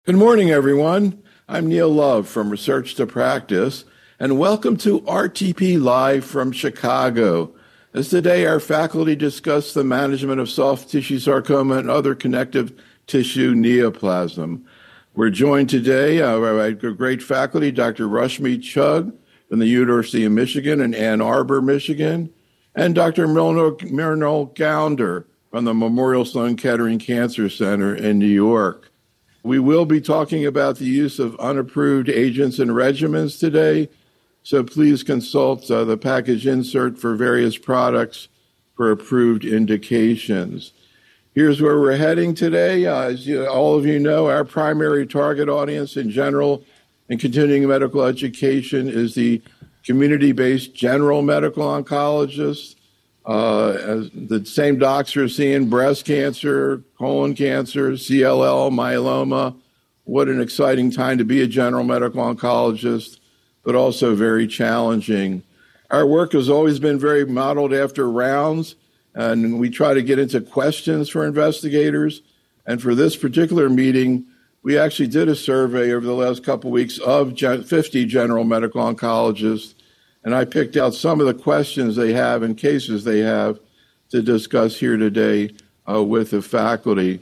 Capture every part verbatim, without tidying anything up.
Good morning, everyone. I'm Neil Love from Research to Practice, and welcome to R T P Live from Chicago. As today our faculty discuss the management of soft tissue sarcoma and other connective tissue neoplasm. We're joined today uh, by great faculty, Doctor Rashmi Chugh from the University of Michigan in Ann Arbor, Michigan, and Doctor Mrinal Gounder from the Memorial Sloan Kettering Cancer Center in New York. We will be talking about the use of unapproved agents and regimens today, so please consult uh, the package insert for various products for approved indications. Here's where we're heading today. Uh, as you, all of you know, our primary target audience in general and continuing medical education is the community-based general medical oncologist. Uh, as the same docs are seeing breast cancer, colon cancer, C L L, myeloma. What an exciting time to be a general medical oncologist, but also very challenging. Our work has always been very modeled after rounds, and we try to get into questions for investigators. And for this particular meeting, we actually did a survey over the last couple of weeks of fifty general medical oncologists, and I picked out some of the questions they have and cases they have to discuss here today uh, with the faculty.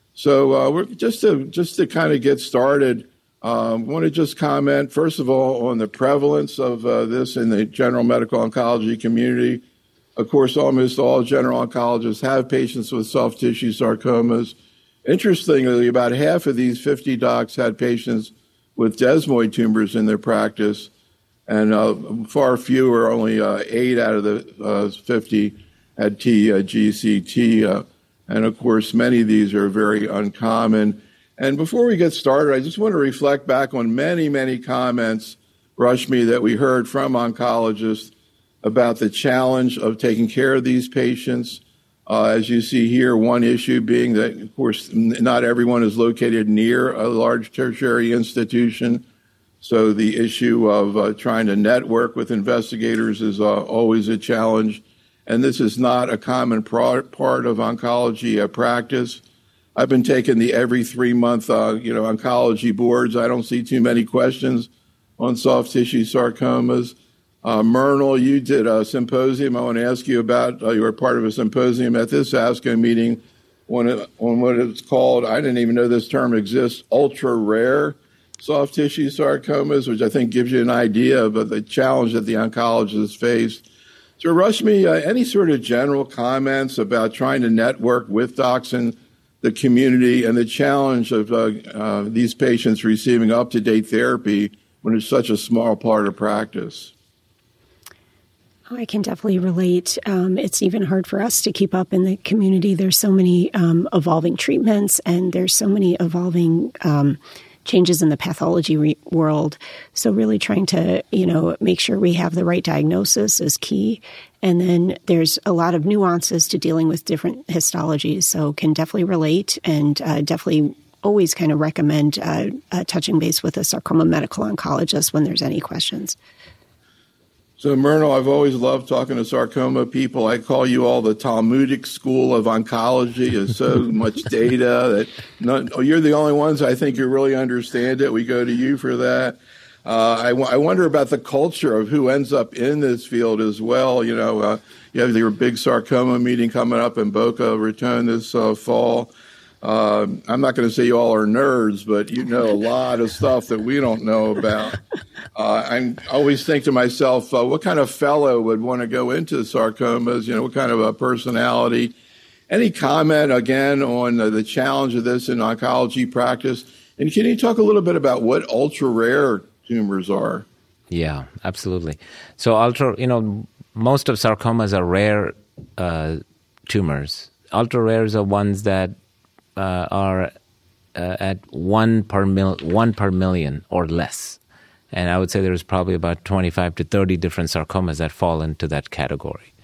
So uh, we're just to just to kind of get started, I um, want to just comment, first of all, on the prevalence of uh, this in the general medical oncology community. Of course, almost all general oncologists have patients with soft tissue sarcomas. Interestingly, about half of these fifty docs had patients with desmoid tumors in their practice, and uh, far fewer, only uh, eight out of the uh, fifty had T G C T. Uh, and of course, many of these are very uncommon. And before we get started, I just want to reflect back on many, many comments, Rashmi, that we heard from oncologists about the challenge of taking care of these patients. Uh, as you see here, one issue being that, of course, not everyone is located near a large tertiary institution. So the issue of uh, trying to network with investigators is uh, always a challenge. And this is not a common pro- part of oncology uh, practice. I've been taking the every three-month uh, you know, oncology boards. I don't see too many questions on soft tissue sarcomas. Uh, Mrinal, you did a symposium. I want to ask you about, uh, you were part of a symposium at this ASCO meeting on, on what it's called, I didn't even know this term exists, ultra-rare soft tissue sarcomas, which I think gives you an idea of the challenge that the oncologists face. So, Rashmi, uh, any sort of general comments about trying to network with docs in the community and the challenge of uh, uh, these patients receiving up-to-date therapy when it's such a small part of practice? I can definitely relate. Um, it's even hard for us to keep up in the community. There's so many um, evolving treatments, and there's so many evolving um changes in the pathology re- world. So really trying to, you know, make sure we have the right diagnosis is key. And then there's a lot of nuances to dealing with different histologies. So can definitely relate and uh, definitely always kind of recommend uh, uh, touching base with a sarcoma medical oncologist when there's any questions. So, Mrinal, I've always loved talking to sarcoma people. I call you all the Talmudic school of oncology. There's so much data that none, you're the only ones I think who really understand it. We go to you for that. Uh, I, w- I wonder about the culture of who ends up in this field as well. You know, uh, you have your big sarcoma meeting coming up in Boca Raton this uh, fall. Uh, I'm not going to say you all are nerds, but you know a lot of stuff that we don't know about. Uh, I always think to myself, uh, what kind of fellow would want to go into sarcomas? You know, what kind of a personality? Any comment, again, on uh, the challenge of this in oncology practice? And can you talk a little bit about what ultra-rare tumors are? Yeah, absolutely. So ultra, you know, most of sarcomas are rare uh, tumors. Ultra-rares are ones that Uh, are uh, at one per mil, one per million or less, and I would say there's probably about twenty-five to thirty different sarcomas that fall into that category.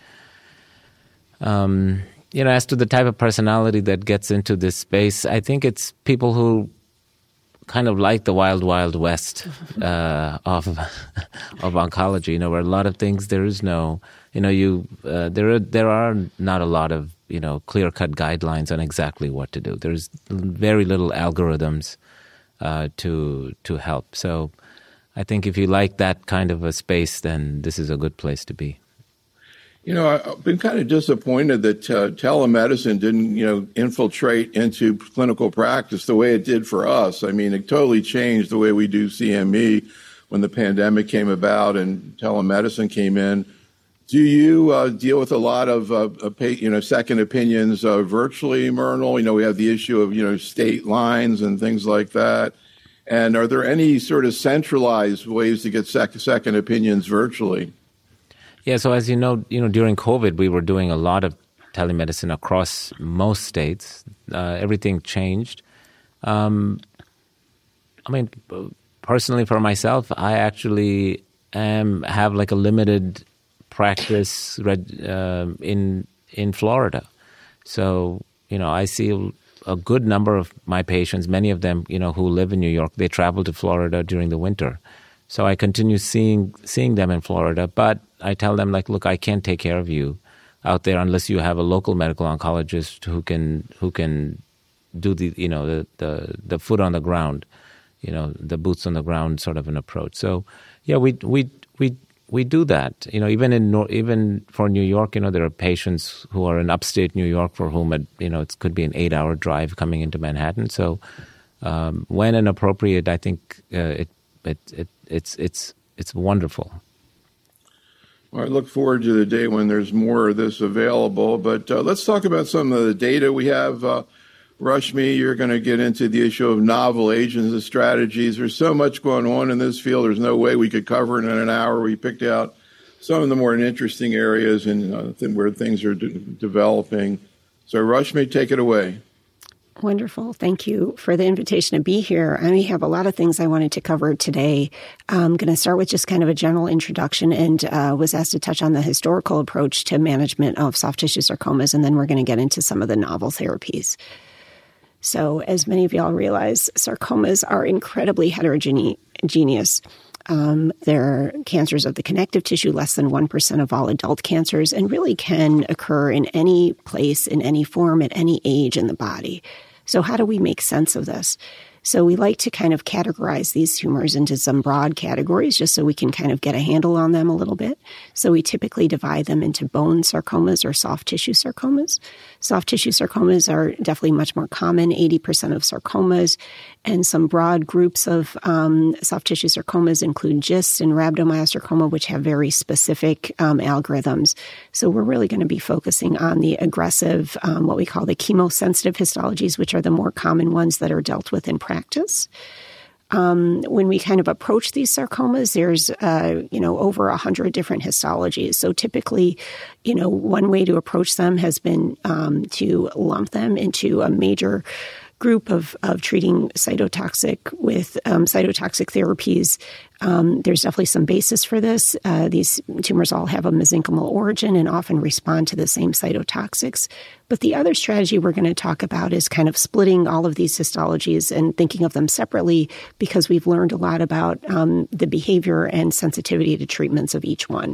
Um, you know, as to the type of personality that gets into this space, I think it's people who kind of like the wild, wild west uh, of of oncology. You know, where a lot of things there is no, you know, you uh, there are there are not a lot of you know clear cut guidelines on exactly what to do. There's very little algorithms. uh, to to help. So I think if you like that kind of a space, then this is a good place to be. You know, I've been kind of disappointed that uh, telemedicine didn't, you know, infiltrate into clinical practice the way it did for us. I mean, it totally changed the way we do C M E when the pandemic came about and telemedicine came in. Do you uh, deal with a lot of, uh, you know, second opinions uh, virtually, Myrtle? You know, we have the issue of, you know, state lines and things like that. And are there any sort of centralized ways to get sec- second opinions virtually? Yeah, so as you know, you know, during COVID, we were doing a lot of telemedicine across most states. Uh, everything changed. Um, I mean, personally for myself, I actually am have like a limited practice uh, in in Florida. So, you know, I see a good number of my patients, many of them, you know, who live in New York, they travel to Florida during the winter. So I continue seeing seeing them in Florida, but I tell them, like, look, I can't take care of you out there unless you have a local medical oncologist who can who can do the, you know, the the, the foot on the ground, you know, the boots on the ground sort of an approach. So, yeah, we we we we do that. You know, even in even for New York, you know, there are patients who are in upstate New York for whom it, you know, it could be an eight-hour drive coming into Manhattan. So, um, when and appropriate, I think uh, it it it it's it's it's wonderful. Well, I look forward to the day when there's more of this available. But uh, let's talk about some of the data we have. Uh, Rashmi, you're going to get into the issue of novel agents and strategies. There's so much going on in this field. There's no way we could cover it in an hour. We picked out some of the more interesting areas and uh, where things are de- developing. So, Rashmi, take it away. Wonderful. Thank you for the invitation to be here. I have a lot of things I wanted to cover today. I'm going to start with just kind of a general introduction and uh, was asked to touch on the historical approach to management of soft tissue sarcomas, and then we're going to get into some of the novel therapies. So as many of y'all realize, sarcomas are incredibly heterogeneous. Um, they're cancers of the connective tissue, less than one percent of all adult cancers, and really can occur in any place, in any form, at any age in the body. So how do we make sense of this? So we like to kind of categorize these tumors into some broad categories just so we can kind of get a handle on them a little bit. So we typically divide them into bone sarcomas or soft tissue sarcomas. Soft tissue sarcomas are definitely much more common, eighty percent of sarcomas. And some broad groups of um, soft tissue sarcomas include GIST and rhabdomyosarcoma, which have very specific um, algorithms. So we're really going to be focusing on the aggressive, um, what we call the chemosensitive histologies, which are the more common ones that are dealt with in practice. Um, when we kind of approach these sarcomas, there's, uh, you know, over a hundred different histologies. So typically, you know, one way to approach them has been um, to lump them into a major group of, of treating cytotoxic with um, cytotoxic therapies. Um, there's definitely some basis for this. Uh, these tumors all have a mesenchymal origin and often respond to the same cytotoxics. But the other strategy we're going to talk about is kind of splitting all of these histologies and thinking of them separately because we've learned a lot about um, the behavior and sensitivity to treatments of each one.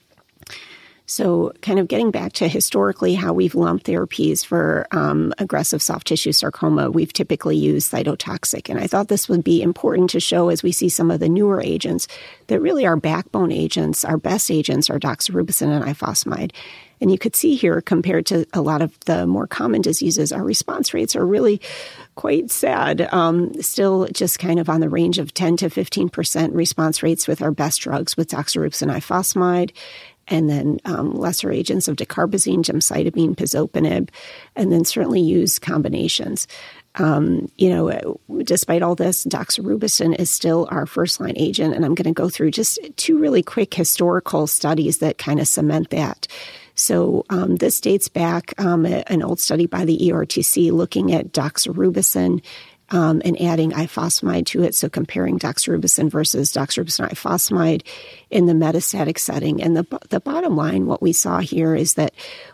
So kind of getting back to historically how we've lumped therapies for um, aggressive soft tissue sarcoma, we've typically used cytotoxic. And I thought this would be important to show as we see some of the newer agents that really our backbone agents, our best agents are doxorubicin and ifosfamide. And you could see here, compared to a lot of the more common diseases, our response rates are really quite sad. Um, still just kind of on the range of ten to fifteen percent response rates with our best drugs with doxorubicin and ifosfamide. And then um, lesser agents of dacarbazine, gemcitabine, pazopanib, and then certainly use combinations. Um, you know, despite all this, doxorubicin is still our first-line agent, and I'm going to go through just two really quick historical studies that kind of cement that. So um, this dates back um, an old study by the E R T C looking at doxorubicin Um, and adding ifosfamide to it, so comparing doxorubicin versus doxorubicin ifosfamide in the metastatic setting. And the the bottom line, what we saw here is that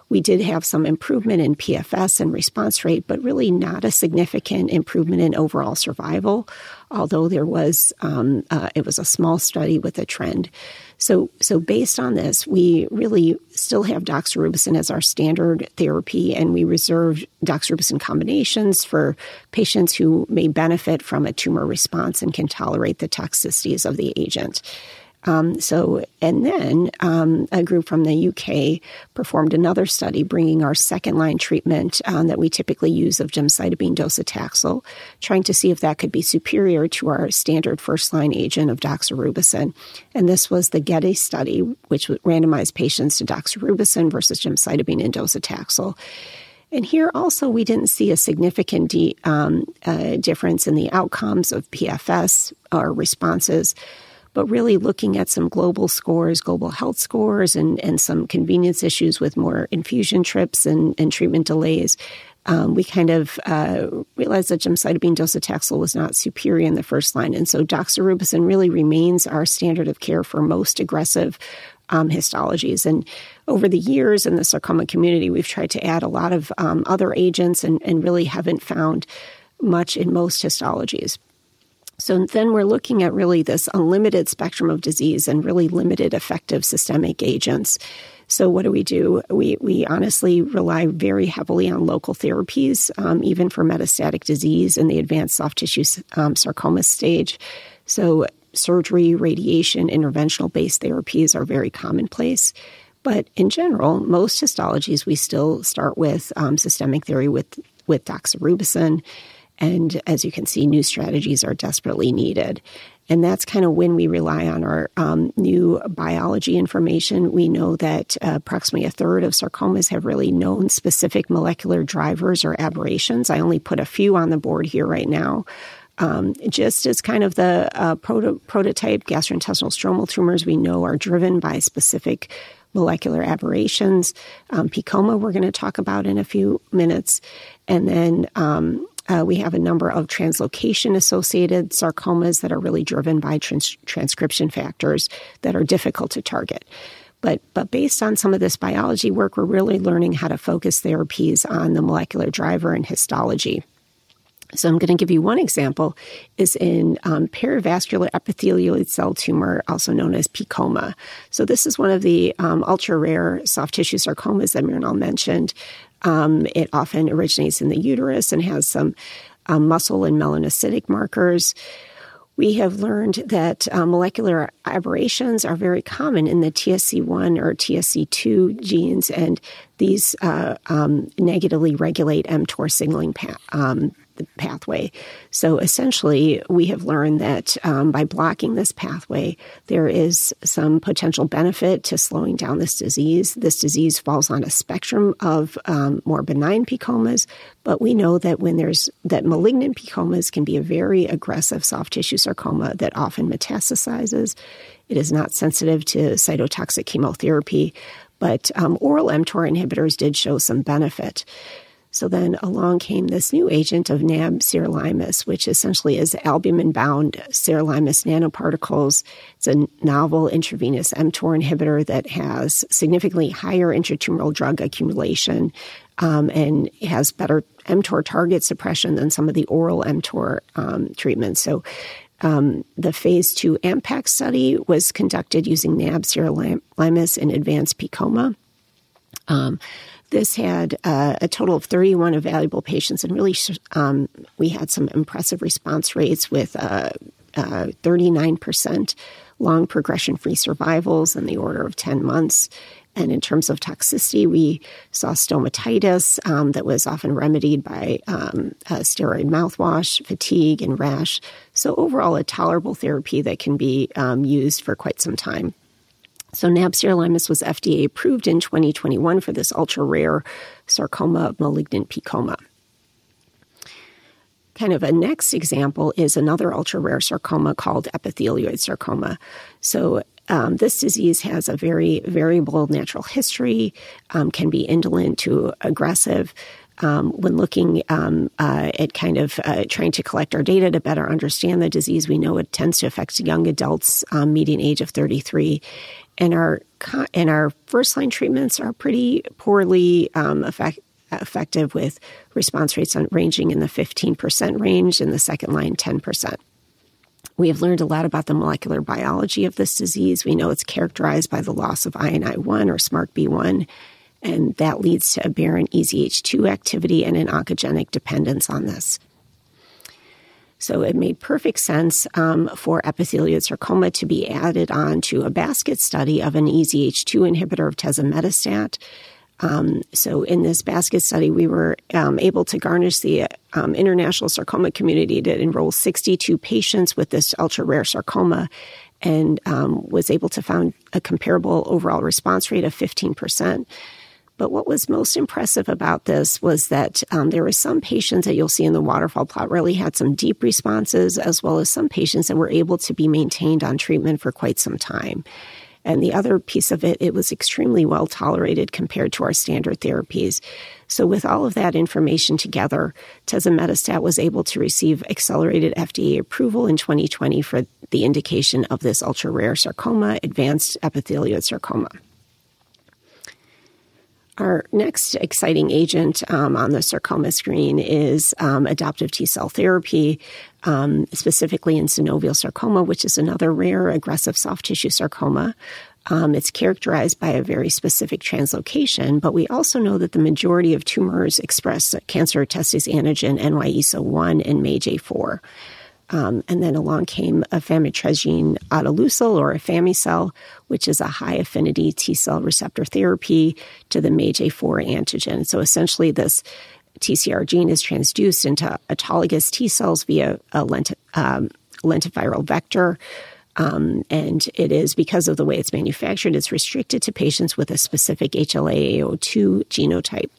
We did have some improvement in P F S and response rate, but really not a significant improvement in overall survival, although there was um, uh, it was a small study with a trend. So, so based on this, we really still have doxorubicin as our standard therapy, and we reserve doxorubicin combinations for patients who may benefit from a tumor response and can tolerate the toxicities of the agent. Um, so, and then um, a group from the U K performed another study bringing our second-line treatment um, that we typically use of gemcitabine docetaxel, trying to see if that could be superior to our standard first-line agent of doxorubicin. And this was the Getty study, which randomized patients to doxorubicin versus gemcitabine and docetaxel. And here also we didn't see a significant de- um, uh, difference in the outcomes of P F S or responses, but really looking at some global scores, global health scores, and, and some convenience issues with more infusion trips and, and treatment delays, um, we kind of uh, realized that gemcitabine docetaxel was not superior in the first line. And so doxorubicin really remains our standard of care for most aggressive um, histologies. And over the years in the sarcoma community, we've tried to add a lot of um, other agents and, and really haven't found much in most histologies. So then we're looking at really this unlimited spectrum of disease and really limited effective systemic agents. So what do we do? We we honestly rely very heavily on local therapies, um, even for metastatic disease in the advanced soft tissue um, sarcoma stage. So surgery, radiation, interventional-based therapies are very commonplace. But in general, most histologies, we still start with um, systemic therapy with, with doxorubicin. And as you can see, new strategies are desperately needed. And that's kind of when we rely on our um, new biology information. We know that uh, approximately a third of sarcomas have really known specific molecular drivers or aberrations. I only put a few on the board here right now. Um, just as kind of the uh, proto- prototype gastrointestinal stromal tumors we know are driven by specific molecular aberrations. Um, PEComa we're going to talk about in a few minutes. And then um, Uh, we have a number of translocation-associated sarcomas that are really driven by trans- transcription factors that are difficult to target. But but based on some of this biology work, we're really learning how to focus therapies on the molecular driver and histology. So I'm going to give you one example is in um, perivascular epithelioid cell tumor, also known as PEComa. So this is one of the um, ultra-rare soft tissue sarcomas that Mrinal mentioned. Um, it often originates in the uterus and has some um, muscle and melanocytic markers. We have learned that uh, molecular aberrations are very common in the T S C one or T S C two genes, and these uh, um, negatively regulate mTOR signaling pa- um, pathway. So essentially, we have learned that um, by blocking this pathway, there is some potential benefit to slowing down this disease. This disease falls on a spectrum of um, more benign PEComas, but we know that when there's that malignant PEComas can be a very aggressive soft tissue sarcoma that often metastasizes. It is not sensitive to cytotoxic chemotherapy, but um, oral mTOR inhibitors did show some benefit. So then along came this new agent of nab-sirolimus, which essentially is albumin-bound sirolimus nanoparticles. It's a novel intravenous mTOR inhibitor that has significantly higher intratumoral drug accumulation um, and has better mTOR target suppression than some of the oral mTOR um, treatments. So um, the phase two AMPACT study was conducted using nab-sirolimus in advanced PEComa. Um, This had uh, a total of thirty-one evaluable patients, and really um, we had some impressive response rates with uh, uh, thirty-nine percent long progression-free survivals in the order of ten months. And in terms of toxicity, we saw stomatitis um, that was often remedied by um, uh, steroid mouthwash, fatigue, and rash. So overall, a tolerable therapy that can be um, used for quite some time. So nab-sirolimus was F D A approved in twenty twenty-one for this ultra-rare sarcoma of malignant PEComa. Kind of a next example is another ultra-rare sarcoma called epithelioid sarcoma. So um, this disease has a very variable natural history, um, can be indolent to aggressive. um, when looking um, uh, at kind of uh, trying to collect our data to better understand the disease, we know it tends to affect young adults, um, median age of thirty-three. And our and our first-line treatments are pretty poorly um, effect, effective, with response rates on, ranging in the fifteen percent range, and the second line, ten percent. We have learned a lot about the molecular biology of this disease. We know it's characterized by the loss of I N I one or SMARC B one, and that leads to aberrant E Z H two activity and an oncogenic dependence on this. So it made perfect sense um, for epithelioid sarcoma to be added on to a basket study of an E Z H two inhibitor of tazemetostat. Um, so in this basket study, we were um, able to garnish the um, international sarcoma community to enroll sixty-two patients with this ultra-rare sarcoma, and um, was able to find a comparable overall response rate of fifteen percent. But what was most impressive about this was that um, there were some patients that you'll see in the waterfall plot really had some deep responses, as well as some patients that were able to be maintained on treatment for quite some time. And the other piece of it, it was extremely well tolerated compared to our standard therapies. So with all of that information together, tazemetostat was able to receive accelerated F D A approval in twenty twenty for the indication of this ultra-rare sarcoma, advanced epithelioid sarcoma. Our next exciting agent um, on the sarcoma screen is um, adoptive T-cell therapy, um, specifically in synovial sarcoma, which is another rare aggressive soft tissue sarcoma. Um, it's characterized by a very specific translocation, but we also know that the majority of tumors express cancer testis antigen N Y E S O one and M A J four. Um, and then along came amitriptyline autoleucel, or afami-cel, which is a high-affinity T-cell receptor therapy to the M A J four antigen. So essentially this T C R gene is transduced into autologous T-cells via a lent- um, lentiviral vector. Um, and it is, because of the way it's manufactured, it's restricted to patients with a specific H L A A O two genotype.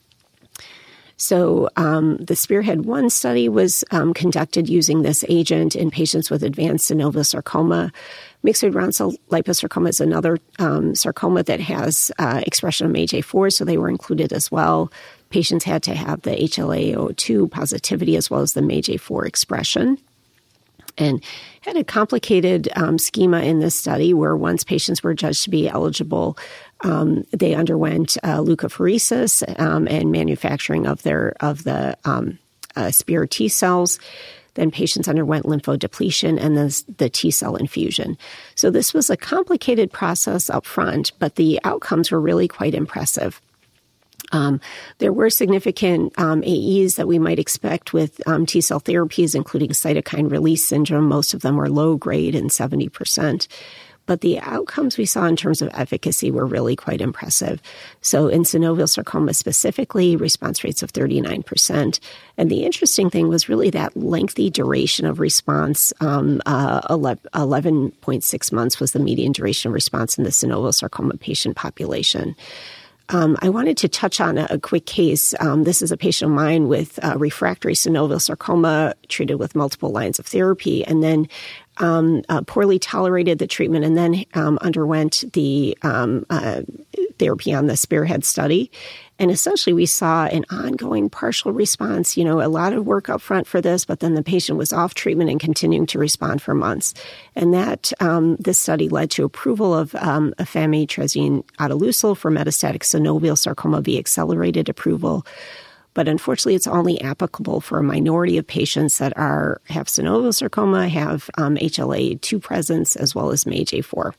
So um, the Spearhead one study was um, conducted using this agent in patients with advanced synovial sarcoma. Myxoid round cell liposarcoma is another um, sarcoma that has uh, expression of M A J four, so they were included as well. Patients had to have the H L A A O two positivity as well as the M A J four expression. And had a complicated um, schema in this study where once patients were judged to be eligible, um, they underwent uh, leukapheresis um, and manufacturing of their of the um, uh, Spear T cells. Then patients underwent lymphodepletion and then the T cell infusion. So this was a complicated process up front, but the outcomes were really quite impressive. Um, there were significant um, A Es that we might expect with um, T-cell therapies, including cytokine release syndrome. Most of them were low grade and seventy percent. But the outcomes we saw in terms of efficacy were really quite impressive. So in synovial sarcoma specifically, response rates of thirty-nine percent. And the interesting thing was really that lengthy duration of response. Um, uh, eleven point six months was the median duration of response in the synovial sarcoma patient population. Um, I wanted to touch on a, a quick case. Um, this is a patient of mine with uh, refractory synovial sarcoma treated with multiple lines of therapy, and then um, uh, poorly tolerated the treatment, and then um, underwent the um, uh, therapy on the Spearhead study. And essentially, we saw an ongoing partial response, you know, a lot of work up front for this, but then the patient was off treatment and continuing to respond for months. And that, um, this study led to approval of um, amitriptyline autoleucel for metastatic synovial sarcoma via accelerated approval. But unfortunately, it's only applicable for a minority of patients that are have synovial sarcoma, have um, H L A A two presence, as well as M A J four.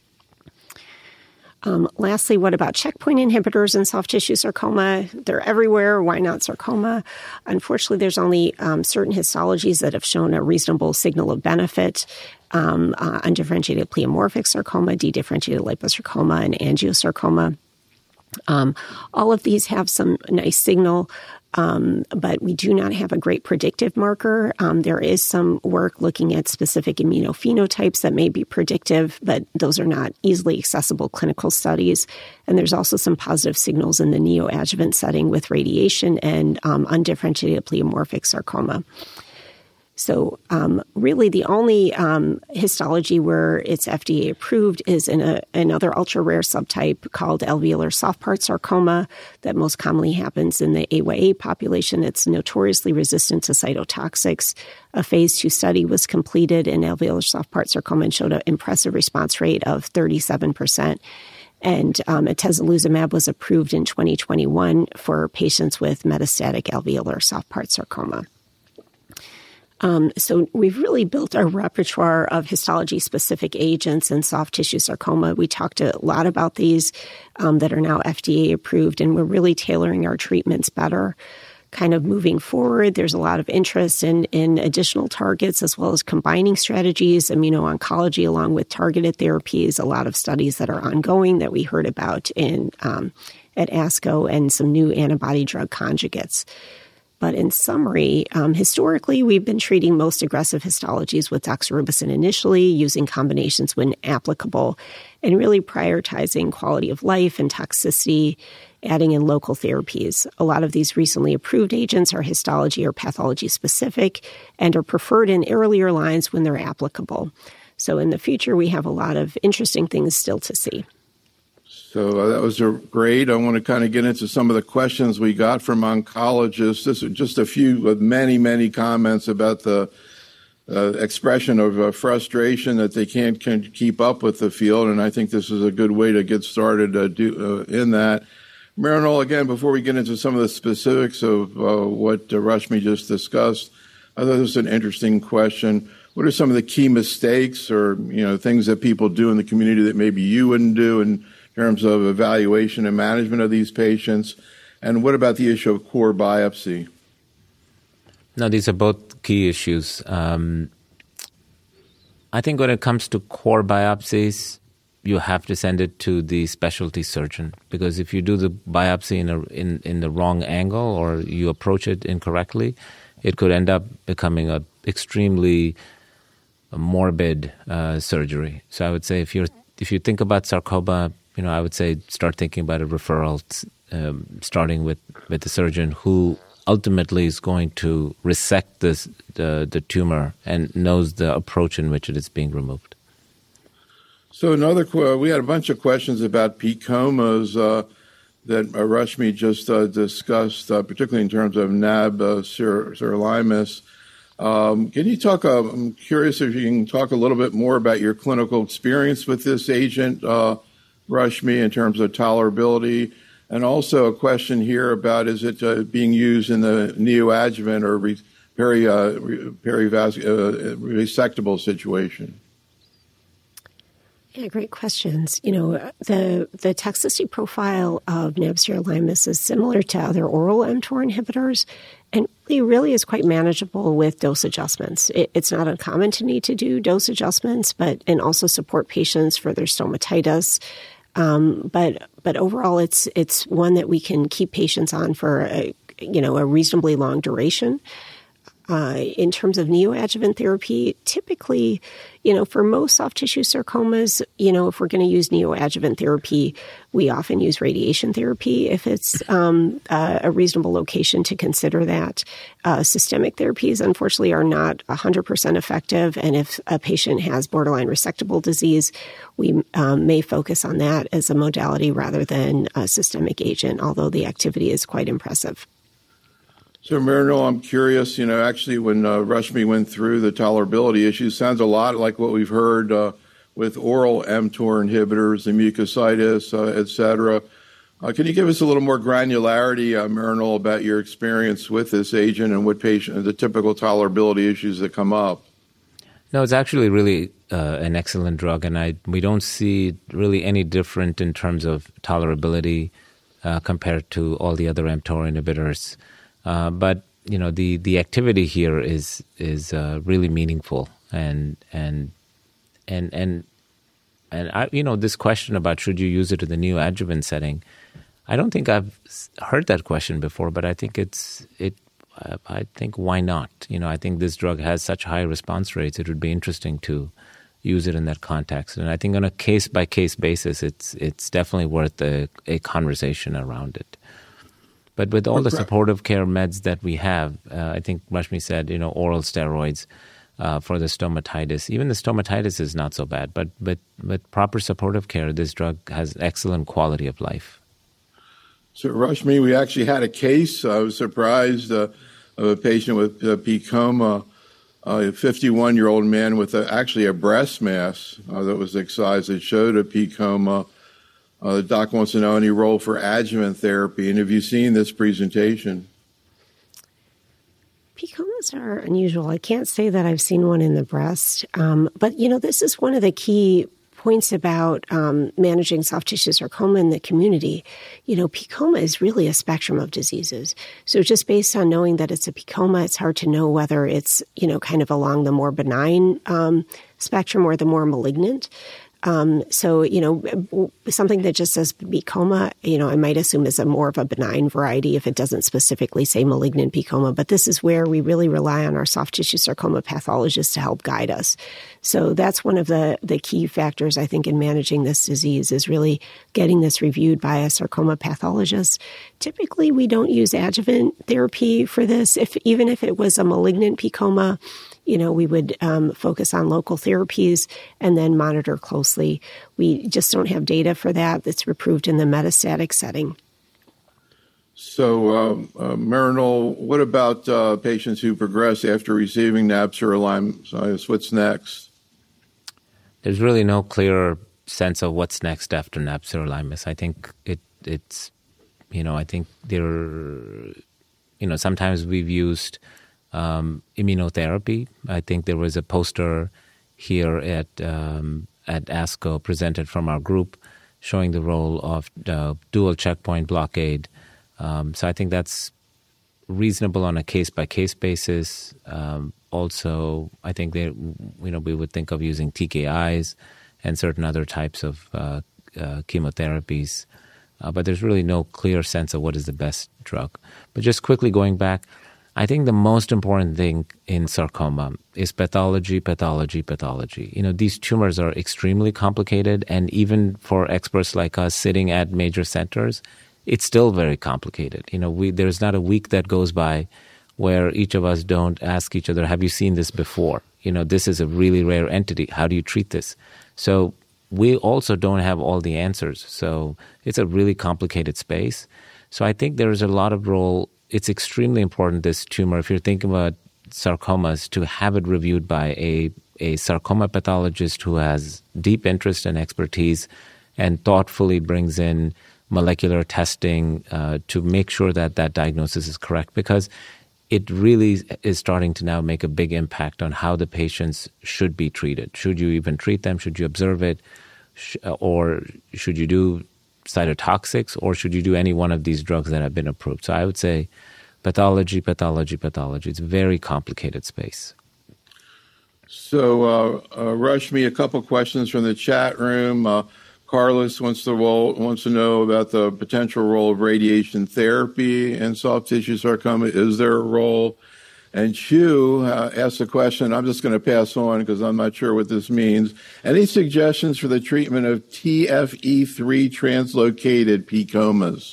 Um, lastly, what about checkpoint inhibitors in soft tissue sarcoma? They're everywhere. Why not sarcoma? Unfortunately, there's only um, certain histologies that have shown a reasonable signal of benefit. Um, uh, undifferentiated pleomorphic sarcoma, dedifferentiated liposarcoma, and angiosarcoma. Um, all of these have some nice signal, um, but we do not have a great predictive marker. Um, there is some work looking at specific immunophenotypes that may be predictive, but those are not easily accessible clinical studies. And there's also some positive signals in the neoadjuvant setting with radiation and um, undifferentiated pleomorphic sarcoma. So um, really the only um, histology where it's F D A approved is in a, another ultra-rare subtype called alveolar soft part sarcoma that most commonly happens in the A Y A population. It's notoriously resistant to cytotoxics. A phase two study was completed in alveolar soft part sarcoma and showed an impressive response rate of thirty-seven percent. And um, atezolizumab was approved in twenty twenty-one for patients with metastatic alveolar soft part sarcoma. Um, so we've really built a repertoire of histology-specific agents in soft tissue sarcoma. We talked a lot about these um, that are now F D A approved, and we're really tailoring our treatments better. Kind of moving forward, there's a lot of interest in, in additional targets as well as combining strategies, immuno-oncology along with targeted therapies, a lot of studies that are ongoing that we heard about in um, at ASCO, and some new antibody-drug conjugates. But in summary, um, historically, we've been treating most aggressive histologies with doxorubicin initially, using combinations when applicable, and really prioritizing quality of life and toxicity, adding in local therapies. A lot of these recently approved agents are histology or pathology specific and are preferred in earlier lines when they're applicable. So in the future, we have a lot of interesting things still to see. So uh, that was a great. I want to kind of get into some of the questions we got from oncologists. This is just a few of many, many comments about the uh, expression of uh, frustration that they can't, can't keep up with the field, and I think this is a good way to get started uh, do, uh, in that. Mrinal, again, before we get into some of the specifics of uh, what uh, Rashmi just discussed, I thought this was an interesting question. What are some of the key mistakes or, you know, things that people do in the community that maybe you wouldn't do in terms of evaluation and management of these patients? And what about the issue of core biopsy? No, these are both key issues. Um, I think when it comes to core biopsies, you have to send it to the specialty surgeon, because if you do the biopsy in a, in, in the wrong angle or you approach it incorrectly, it could end up becoming a extremely morbid uh, surgery. So I would say if you're if you think about sarcoma, you know, I would say start thinking about a referral, um, starting with, with the surgeon who ultimately is going to resect this the, the tumor and knows the approach in which it is being removed. So another, we had a bunch of questions about PEComas uh, that uh, Rashmi just uh, discussed, uh, particularly in terms of nab-sirolimus. Um, can you talk, uh, I'm curious if you can talk a little bit more about your clinical experience with this agent, uh, Rashmi, in terms of tolerability, and also a question here about is it uh, being used in the neoadjuvant or re- peri, uh, perivas- uh, resectable situation? Yeah, great questions. You know, the the toxicity profile of nab-sirolimus is similar to other oral mTOR inhibitors, and really, really is quite manageable with dose adjustments. It, it's not uncommon to need to do dose adjustments, but and also support patients for their stomatitis. Um, but but overall, it's it's one that we can keep patients on for a, you know a reasonably long duration. Uh, in terms of neoadjuvant therapy, typically, you know, for most soft tissue sarcomas, you know, if we're going to use neoadjuvant therapy, we often use radiation therapy if it's um, uh, a reasonable location to consider that. Uh, systemic therapies, unfortunately, are not one hundred percent effective. And if a patient has borderline resectable disease, we um, may focus on that as a modality rather than a systemic agent, although the activity is quite impressive. So, Mrinal, I'm curious, you know, actually when uh, Rashmi went through the tolerability issues, sounds a lot like what we've heard uh, with oral mTOR inhibitors, the mucositis, uh, et cetera. Uh, can you give us a little more granularity, uh, Mrinal, about your experience with this agent and what patient, the typical tolerability issues that come up? No, it's actually really uh, an excellent drug, and I we don't see really any different in terms of tolerability uh, compared to all the other mTOR inhibitors. Uh, but you know the, the activity here is is uh, really meaningful, and and and and and I you know this question about should you use it in the neoadjuvant setting, I don't think I've heard that question before, but I think it's it. I think why not? You know, I think this drug has such high response rates. It would be interesting to use it in that context, and I think on a case by case basis, it's it's definitely worth a, a conversation around it. But with all the supportive care meds that we have, uh, I think Rashmi said, you know, oral steroids uh, for the stomatitis. Even the stomatitis is not so bad. But but with proper supportive care, this drug has excellent quality of life. So, Rashmi, we actually had a case. I was surprised uh, of a patient with uh, PEComa, a fifty-one-year-old man with a, actually a breast mass uh, that was excised that showed a PEComa. Uh, the doc wants to know any role for adjuvant therapy. And have you seen this presentation? PEComas are unusual. I can't say that I've seen one in the breast. Um, but, you know, this is one of the key points about um, managing soft tissue sarcoma in the community. You know, PEComa is really a spectrum of diseases. So just based on knowing that it's a PEComa, it's hard to know whether it's, you know, kind of along the more benign um, spectrum or the more malignant. Um, so, you know, something that just says PEComa, you know, I might assume is a more of a benign variety if it doesn't specifically say malignant PEComa. But this is where we really rely on our soft tissue sarcoma pathologists to help guide us. So that's one of the, the key factors, I think, in managing this disease is really getting this reviewed by a sarcoma pathologist. Typically, we don't use adjuvant therapy for this. If even if it was a malignant PEComa, you know, we would um, focus on local therapies and then monitor closely. We just don't have data for that that's approved in the metastatic setting. So, uh, uh, Mrinal, what about uh, patients who progress after receiving nab-sirolimus? What's next? There's really no clear sense of what's next after nab-sirolimus. I think it it's, you know, I think there, you know, sometimes we've used Um, immunotherapy. I think there was a poster here at um, at ASCO presented from our group showing the role of uh, dual checkpoint blockade. Um, so I think that's reasonable on a case-by-case basis. Um, also, I think they, you know, we would think of using T K Is and certain other types of uh, uh, chemotherapies. Uh, but there's really no clear sense of what is the best drug. But just quickly going back, I think the most important thing in sarcoma is pathology, pathology, pathology. You know, these tumors are extremely complicated, and even for experts like us sitting at major centers, it's still very complicated. You know, we there's not a week that goes by where each of us don't ask each other, have you seen this before? You know, this is a really rare entity. How do you treat this? So we also don't have all the answers. So it's a really complicated space. So I think there is a lot of role. It's extremely important, this tumor, if you're thinking about sarcomas, to have it reviewed by a, a sarcoma pathologist who has deep interest and expertise and thoughtfully brings in molecular testing uh, to make sure that that diagnosis is correct, because it really is starting to now make a big impact on how the patients should be treated. Should you even treat them? Should you observe it? Or should you do cytotoxics, or should you do any one of these drugs that have been approved? So I would say pathology, pathology, pathology. It's a very complicated space. So, uh, uh, Rashmi, a couple questions from the chat room. Uh, Carlos wants to role, wants to know about the potential role of radiation therapy in soft tissue sarcoma. Is there a role? And Chu uh, asked a question. I'm just going to pass on because I'm not sure what this means. Any suggestions for the treatment of T F E three translocated PEComas?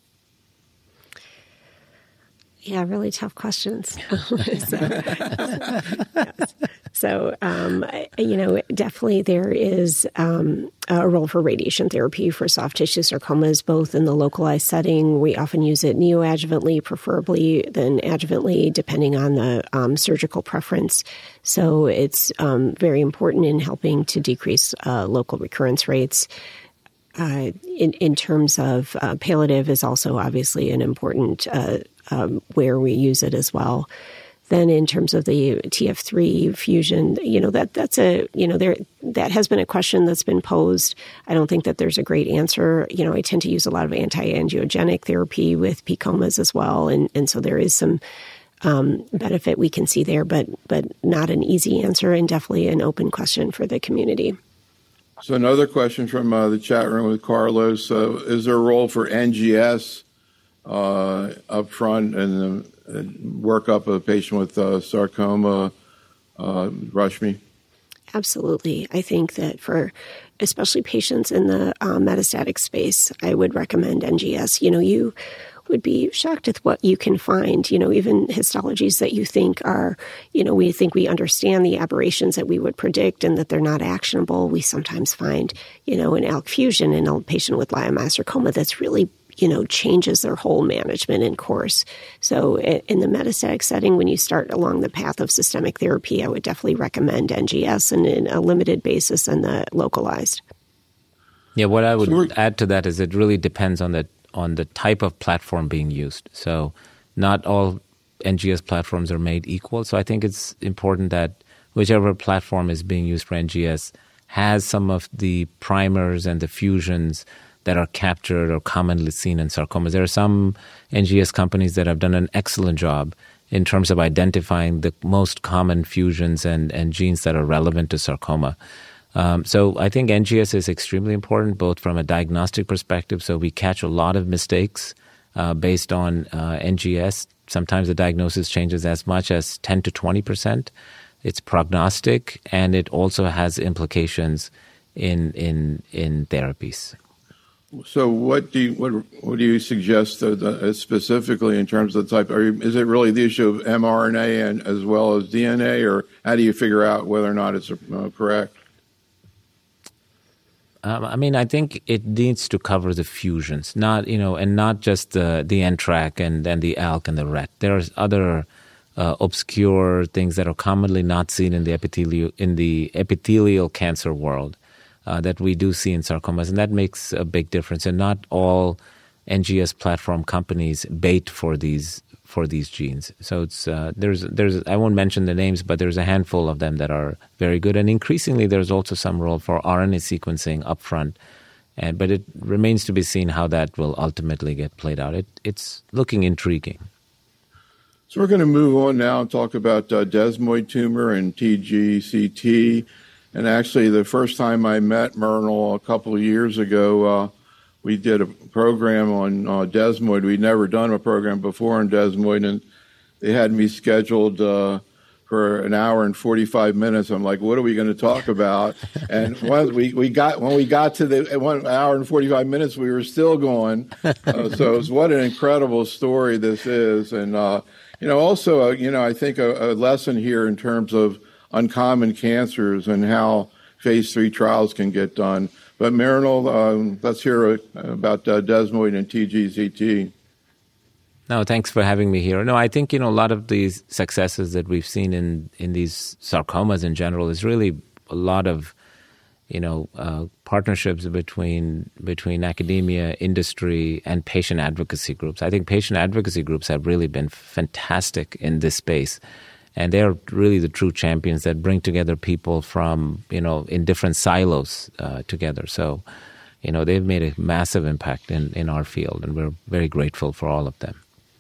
Yeah, really tough questions. so, yes. so um, you know, definitely there is um, a role for radiation therapy for soft tissue sarcomas, both in the localized setting. We often use it neoadjuvantly, preferably than adjuvantly, depending on the um, surgical preference. So it's um, very important in helping to decrease uh, local recurrence rates. Uh, in, in terms of uh, palliative is also obviously an important uh, um, where we use it as well. Then in terms of the T F three fusion, you know, that that's a, you know, there that has been a question that's been posed. I don't think that there's a great answer. You know, I tend to use a lot of anti-angiogenic therapy with PEComas as well. And, and so there is some um, benefit we can see there, but but not an easy answer and definitely an open question for the community. So another question from uh, the chat room with Carlos. Uh, is there a role for N G S uh, up front and the workup of a patient with uh, sarcoma, uh, Rashmi? Absolutely. I think that for especially patients in the uh, metastatic space, I would recommend N G S. You know, you would be shocked at what you can find. You know, even histologies that you think are, you know, we think we understand the aberrations that we would predict and that they're not actionable. We sometimes find, you know, an A L K fusion in a patient with leiomyosarcoma that's really, you know, changes their whole management and course. So in the metastatic setting, when you start along the path of systemic therapy, I would definitely recommend N G S and in a limited basis and the localized. Yeah, what I would add to that is it really depends on the on the type of platform being used. So not all N G S platforms are made equal. So I think it's important that whichever platform is being used for N G S has some of the primers and the fusions that are captured or commonly seen in sarcomas. There are some N G S companies that have done an excellent job in terms of identifying the most common fusions and, and genes that are relevant to sarcoma. Um, so I think N G S is extremely important, both from a diagnostic perspective. So we catch a lot of mistakes uh, based on uh, N G S. Sometimes the diagnosis changes as much as ten to twenty percent. It's prognostic, and it also has implications in in in therapies. So, what do you what what do you suggest uh, the, specifically in terms of the type? Are you, is it really the issue of mRNA and as well as D N A, or how do you figure out whether or not it's uh, correct? Um, I mean, I think it needs to cover the fusions, not you know, and not just the the N TRK and then the A L K and the R E T. There's other uh, obscure things that are commonly not seen in the epithelial in the epithelial cancer world. Uh, that we do see in sarcomas, and that makes a big difference. And not all N G S platform companies bait for these for these genes. So it's uh, there's there's I won't mention the names, but there's a handful of them that are very good. And increasingly, there's also some role for R N A sequencing upfront. And but it remains to be seen how that will ultimately get played out. It it's looking intriguing. So we're going to move on now and talk about uh, desmoid tumor and T G C T. And actually, the first time I met Myrtle a couple of years ago, uh, we did a program on uh, desmoid. We'd never done a program before on desmoid, and they had me scheduled uh, for an hour and forty-five minutes. I'm like, what are we going to talk about? And once we, we got when we got to the one hour and forty-five minutes, we were still going. Uh, so it's what an incredible story this is. And, uh, you know, also, uh, you know, I think a, a lesson here in terms of uncommon cancers and how phase three trials can get done. But Myrtle, um, let's hear about uh, desmoid and T G C T. No, thanks for having me here. No, I think, you know, a lot of these successes that we've seen in, in these sarcomas in general is really a lot of, you know, uh, partnerships between between academia, industry, and patient advocacy groups. I think patient advocacy groups have really been fantastic in this space. And they're really the true champions that bring together people from, you know, in different silos uh, together. So, you know, they've made a massive impact in, in our field, and we're very grateful for all of them.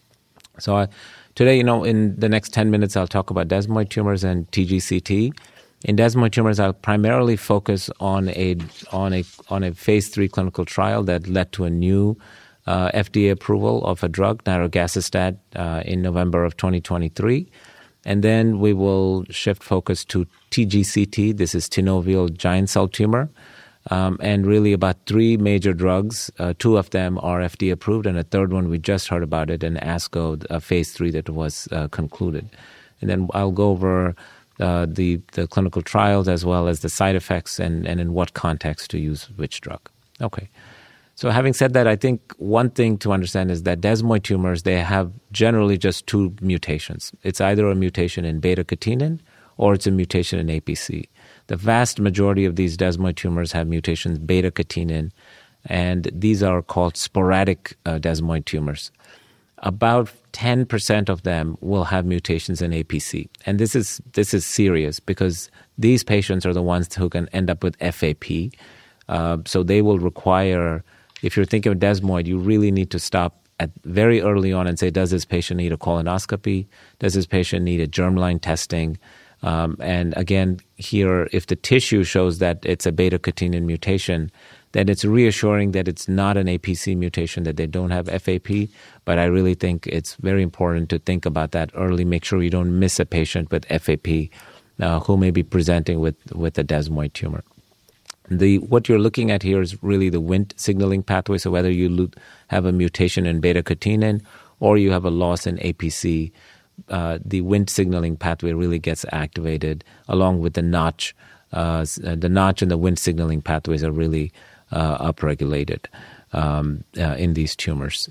So uh, today, you know, in the next ten minutes, I'll talk about desmoid tumors and T G C T. In desmoid tumors, I'll primarily focus on a on a on a phase three clinical trial that led to a new uh, F D A approval of a drug, nirogacestat, uh, in November of twenty twenty-three. And then we will shift focus to T G C T. This is tenovial giant cell tumor. Um, and really about three major drugs. Uh, two of them are F D A approved, and a third one we just heard about it in ASCO, a phase three that was uh, concluded. And then I'll go over uh, the, the clinical trials as well as the side effects and, and in what context to use which drug. Okay. So having said that, I think one thing to understand is that desmoid tumors, they have generally just two mutations. It's either a mutation in beta-catenin or it's a mutation in A P C. The vast majority of these desmoid tumors have mutations beta-catenin, and these are called sporadic uh, desmoid tumors. About ten percent of them will have mutations in A P C. And this is this is serious because these patients are the ones who can end up with F A P. Uh, so they will require... If you're thinking of desmoid, you really need to stop at very early on and say, does this patient need a colonoscopy? Does this patient need a germline testing? Um, and again, here, if the tissue shows that it's a beta-catenin mutation, then it's reassuring that it's not an A P C mutation, that they don't have F A P. But I really think it's very important to think about that early. Make sure you don't miss a patient with F A P uh, who may be presenting with, with a desmoid tumor. The what you're looking at here is really the Wnt signaling pathway. So whether you lo- have a mutation in beta-catenin or you have a loss in A P C, uh, the Wnt signaling pathway really gets activated along with the Notch. Uh, the Notch and the Wnt signaling pathways are really uh, upregulated um, uh, in these tumors.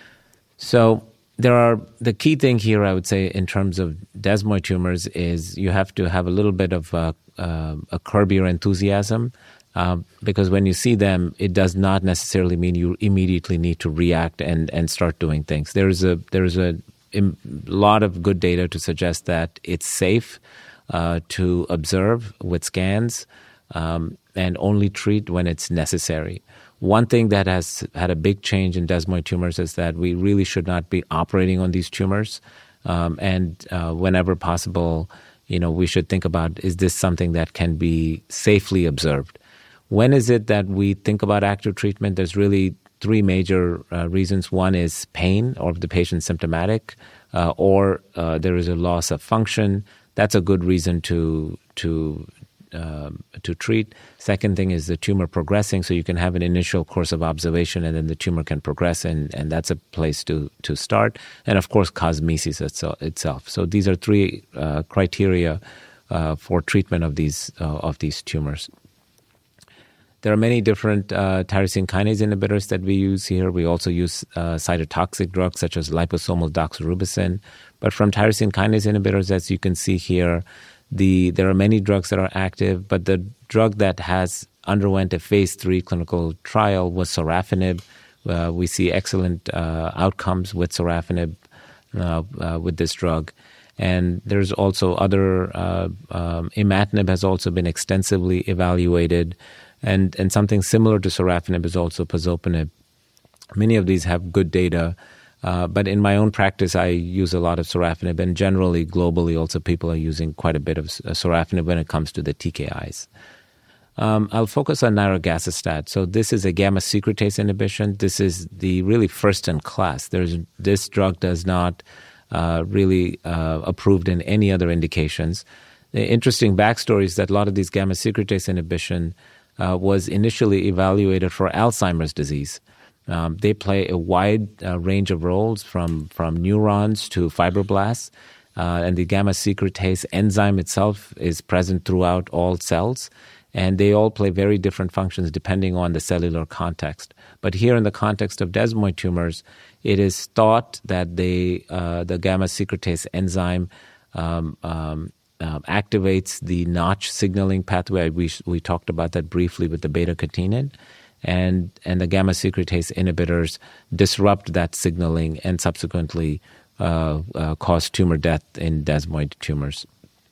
So there are the key thing here, I would say, in terms of desmoid tumors is you have to have a little bit of uh, uh, a curb your enthusiasm. Um, because when you see them, it does not necessarily mean you immediately need to react and, and start doing things. There is a there is a, a lot of good data to suggest that it's safe uh, to observe with scans um, and only treat when it's necessary. One thing that has had a big change in desmoid tumors is that we really should not be operating on these tumors, um, and uh, whenever possible, you know, we should think about, is this something that can be safely observed? When is it that we think about active treatment? There's really three major uh, reasons. One is pain, or if the patient's symptomatic, uh, or uh, there is a loss of function. That's a good reason to to uh, to treat. Second thing is the tumor progressing, so you can have an initial course of observation, and then the tumor can progress, and, and that's a place to to start. And of course, cosmesis itself. So these are three uh, criteria uh, for treatment of these uh, of these tumors. There are many different uh, tyrosine kinase inhibitors that we use here. We also use uh, cytotoxic drugs such as liposomal doxorubicin. But from tyrosine kinase inhibitors, as you can see here, the there are many drugs that are active, but the drug that has underwent a phase three clinical trial was sorafenib. Uh, we see excellent uh, outcomes with sorafenib uh, uh, with this drug. And there's also other, uh, um, imatinib has also been extensively evaluated. And and something similar to sorafenib is also pazopanib. Many of these have good data, uh, but in my own practice, I use a lot of sorafenib, and generally, globally, also people are using quite a bit of sorafenib when it comes to the T K Is. Um, I'll focus on nirogacestat. So this is a gamma secretase inhibition. This is the really first in class. There's this drug does not uh, really uh, approved in any other indications. The interesting backstory is that a lot of these gamma secretase inhibition Uh, was initially evaluated for Alzheimer's disease. Um, they play a wide uh, range of roles from, from neurons to fibroblasts, uh, and the gamma secretase enzyme itself is present throughout all cells, and they all play very different functions depending on the cellular context. But here in the context of desmoid tumors, it is thought that they, uh, the gamma secretase enzyme um, um, Uh, activates the Notch signaling pathway. We we talked about that briefly with the beta-catenin, and and the gamma secretase inhibitors disrupt that signaling and subsequently uh, uh, cause tumor death in desmoid tumors.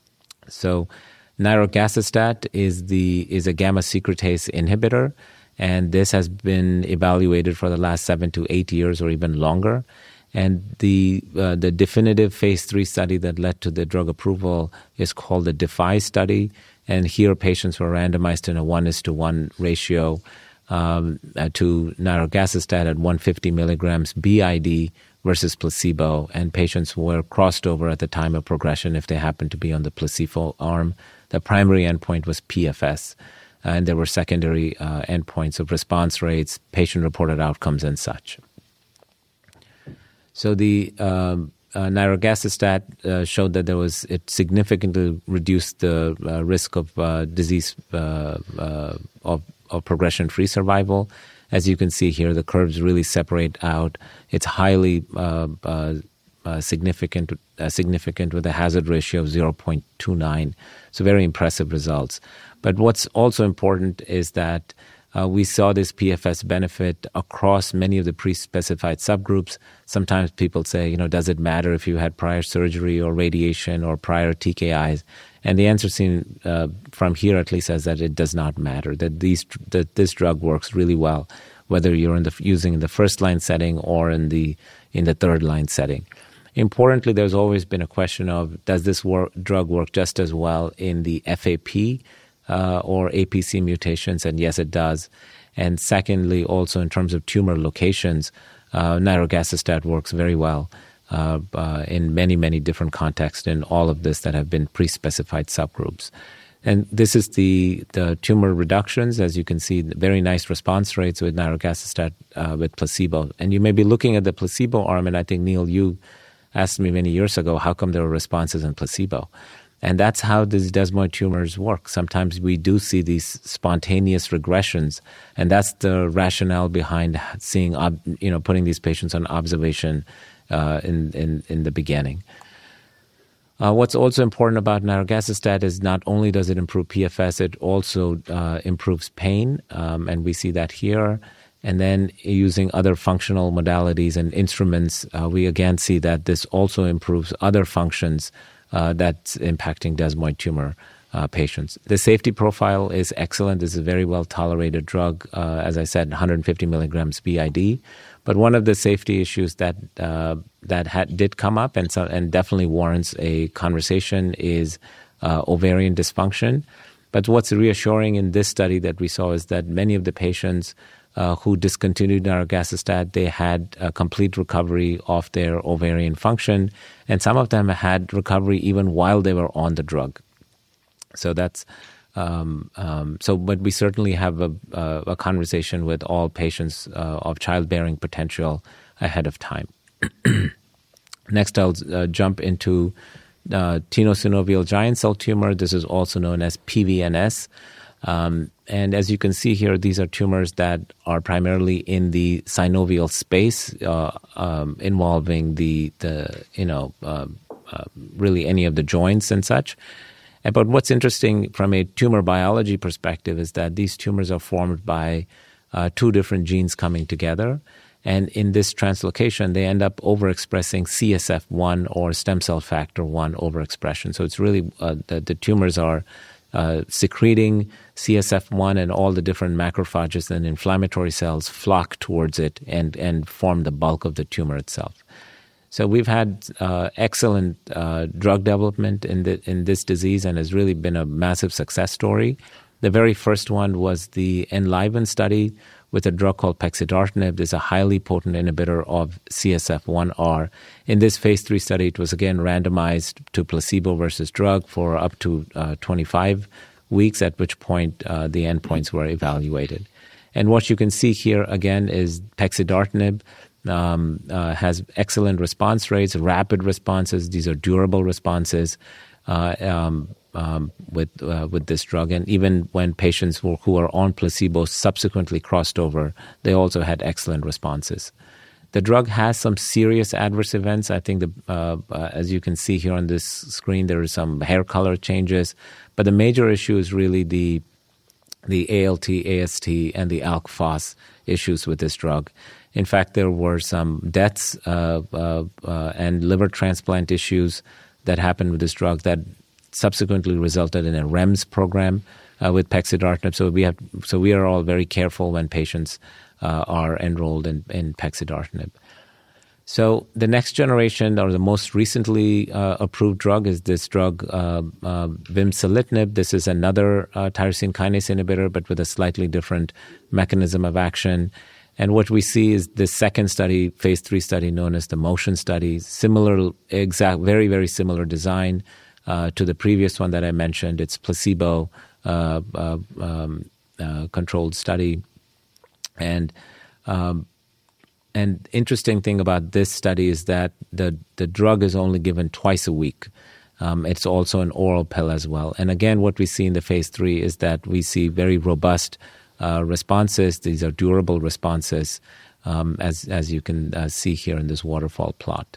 So, nirogacestat is the is a gamma secretase inhibitor, and this has been evaluated for the last seven to eight years or even longer. And the uh, the definitive phase three study that led to the drug approval is called the DeFi study. And here patients were randomized in a one is to one ratio um, uh, to nirogacestat at one hundred fifty milligrams B I D versus placebo. And patients were crossed over at the time of progression if they happened to be on the placebo arm. The primary endpoint was P F S. Uh, and there were secondary uh, endpoints of response rates, patient-reported outcomes, and such. So the um, uh, nirogacestat uh, showed that there was it significantly reduced the uh, risk of uh, disease uh, uh, of, of progression-free survival. As you can see here, the curves really separate out. It's highly uh, uh, uh, significant, uh, significant with a hazard ratio of zero point two nine. So very impressive results. But what's also important is that Uh, we saw this P F S benefit across many of the pre-specified subgroups. Sometimes people say, you know, does it matter if you had prior surgery or radiation or prior T K Is? And the answer seen uh, from here at least is that it does not matter, that these that this drug works really well, whether you're in the, using in the first-line setting or in the in the third-line setting. Importantly, there's always been a question of, does this work, drug work just as well in the F A P Uh, or A P C mutations? And yes, it does. And secondly, also in terms of tumor locations, uh, nirogacestat works very well uh, uh, in many, many different contexts in all of this that have been pre-specified subgroups. And this is the, the tumor reductions. As you can see, very nice response rates with nirogacestat uh, with placebo. And you may be looking at the placebo arm, and I think, Neil, you asked me many years ago, how come there were responses in placebo? And that's how these desmoid tumors work. Sometimes we do see these spontaneous regressions, and that's the rationale behind seeing, you know, putting these patients on observation uh, in, in, in the beginning. Uh, what's also important about nirogacestat is not only does it improve P F S, it also uh, improves pain, um, and we see that here. And then using other functional modalities and instruments, uh, we again see that this also improves other functions uh, that's impacting desmoid tumor uh, patients. The safety profile is excellent. This is a very well-tolerated drug, uh, as I said, one hundred fifty milligrams B I D. But one of the safety issues that uh, that had, did come up and so, and definitely warrants a conversation is uh, ovarian dysfunction. But what's reassuring in this study that we saw is that many of the patients uh, who discontinued nirogacestat, they had a complete recovery of their ovarian function, and some of them had recovery even while they were on the drug. So that's Um, um, so, but we certainly have a, a, a conversation with all patients uh, of childbearing potential ahead of time. Next, I'll uh, jump into uh, tenosynovial giant cell tumor. This is also known as P V N S. Um, and as you can see here, these are tumors that are primarily in the synovial space, uh, um, involving the, the you know, uh, uh, really any of the joints and such. But what's interesting from a tumor biology perspective is that these tumors are formed by uh, two different genes coming together. And in this translocation, they end up overexpressing C S F one or stem cell factor one overexpression. So it's really uh, the, the tumors are uh, secreting C S F one, and all the different macrophages and inflammatory cells flock towards it and, and form the bulk of the tumor itself. So we've had uh, excellent uh, drug development in the, in this disease, and has really been a massive success story. The very first one was the ENLIVEN study with a drug called pexidartinib. It's a highly potent inhibitor of C S F one R. In this phase three study, it was again randomized to placebo versus drug for up to uh, twenty-five weeks, at which point uh, the endpoints were evaluated. And what you can see here again is pexidartinib Um, uh, has excellent response rates, rapid responses. These are durable responses uh, um, um, with uh, with this drug. And even when patients were, who are on placebo subsequently crossed over, they also had excellent responses. The drug has some serious adverse events. I think, the, uh, uh, as you can see here on this screen, there are some hair color changes. But the major issue is really the the A L T, A S T, and the A L K Phos issues with this drug. In fact, there were some deaths uh, uh, uh, and liver transplant issues that happened with this drug that subsequently resulted in a R E M S program uh, with pexidartinib. So we have, so we are all very careful when patients uh, are enrolled in, in pexidartinib. So the next generation, or the most recently uh, approved drug, is this drug uh, uh, vimseltinib. This is another uh, tyrosine kinase inhibitor, but with a slightly different mechanism of action. And what we see is the second study, phase three study, known as the MOTION study, similar, exact, very, very similar design uh, to the previous one that I mentioned. It's placebo uh, uh, um, uh, controlled study. And um, and interesting thing about this study is that the, the drug is only given twice a week. Um, it's also an oral pill as well. And again, what we see in the phase three is that we see very robust Uh, responses. These are durable responses, um, as as you can uh, see here in this waterfall plot.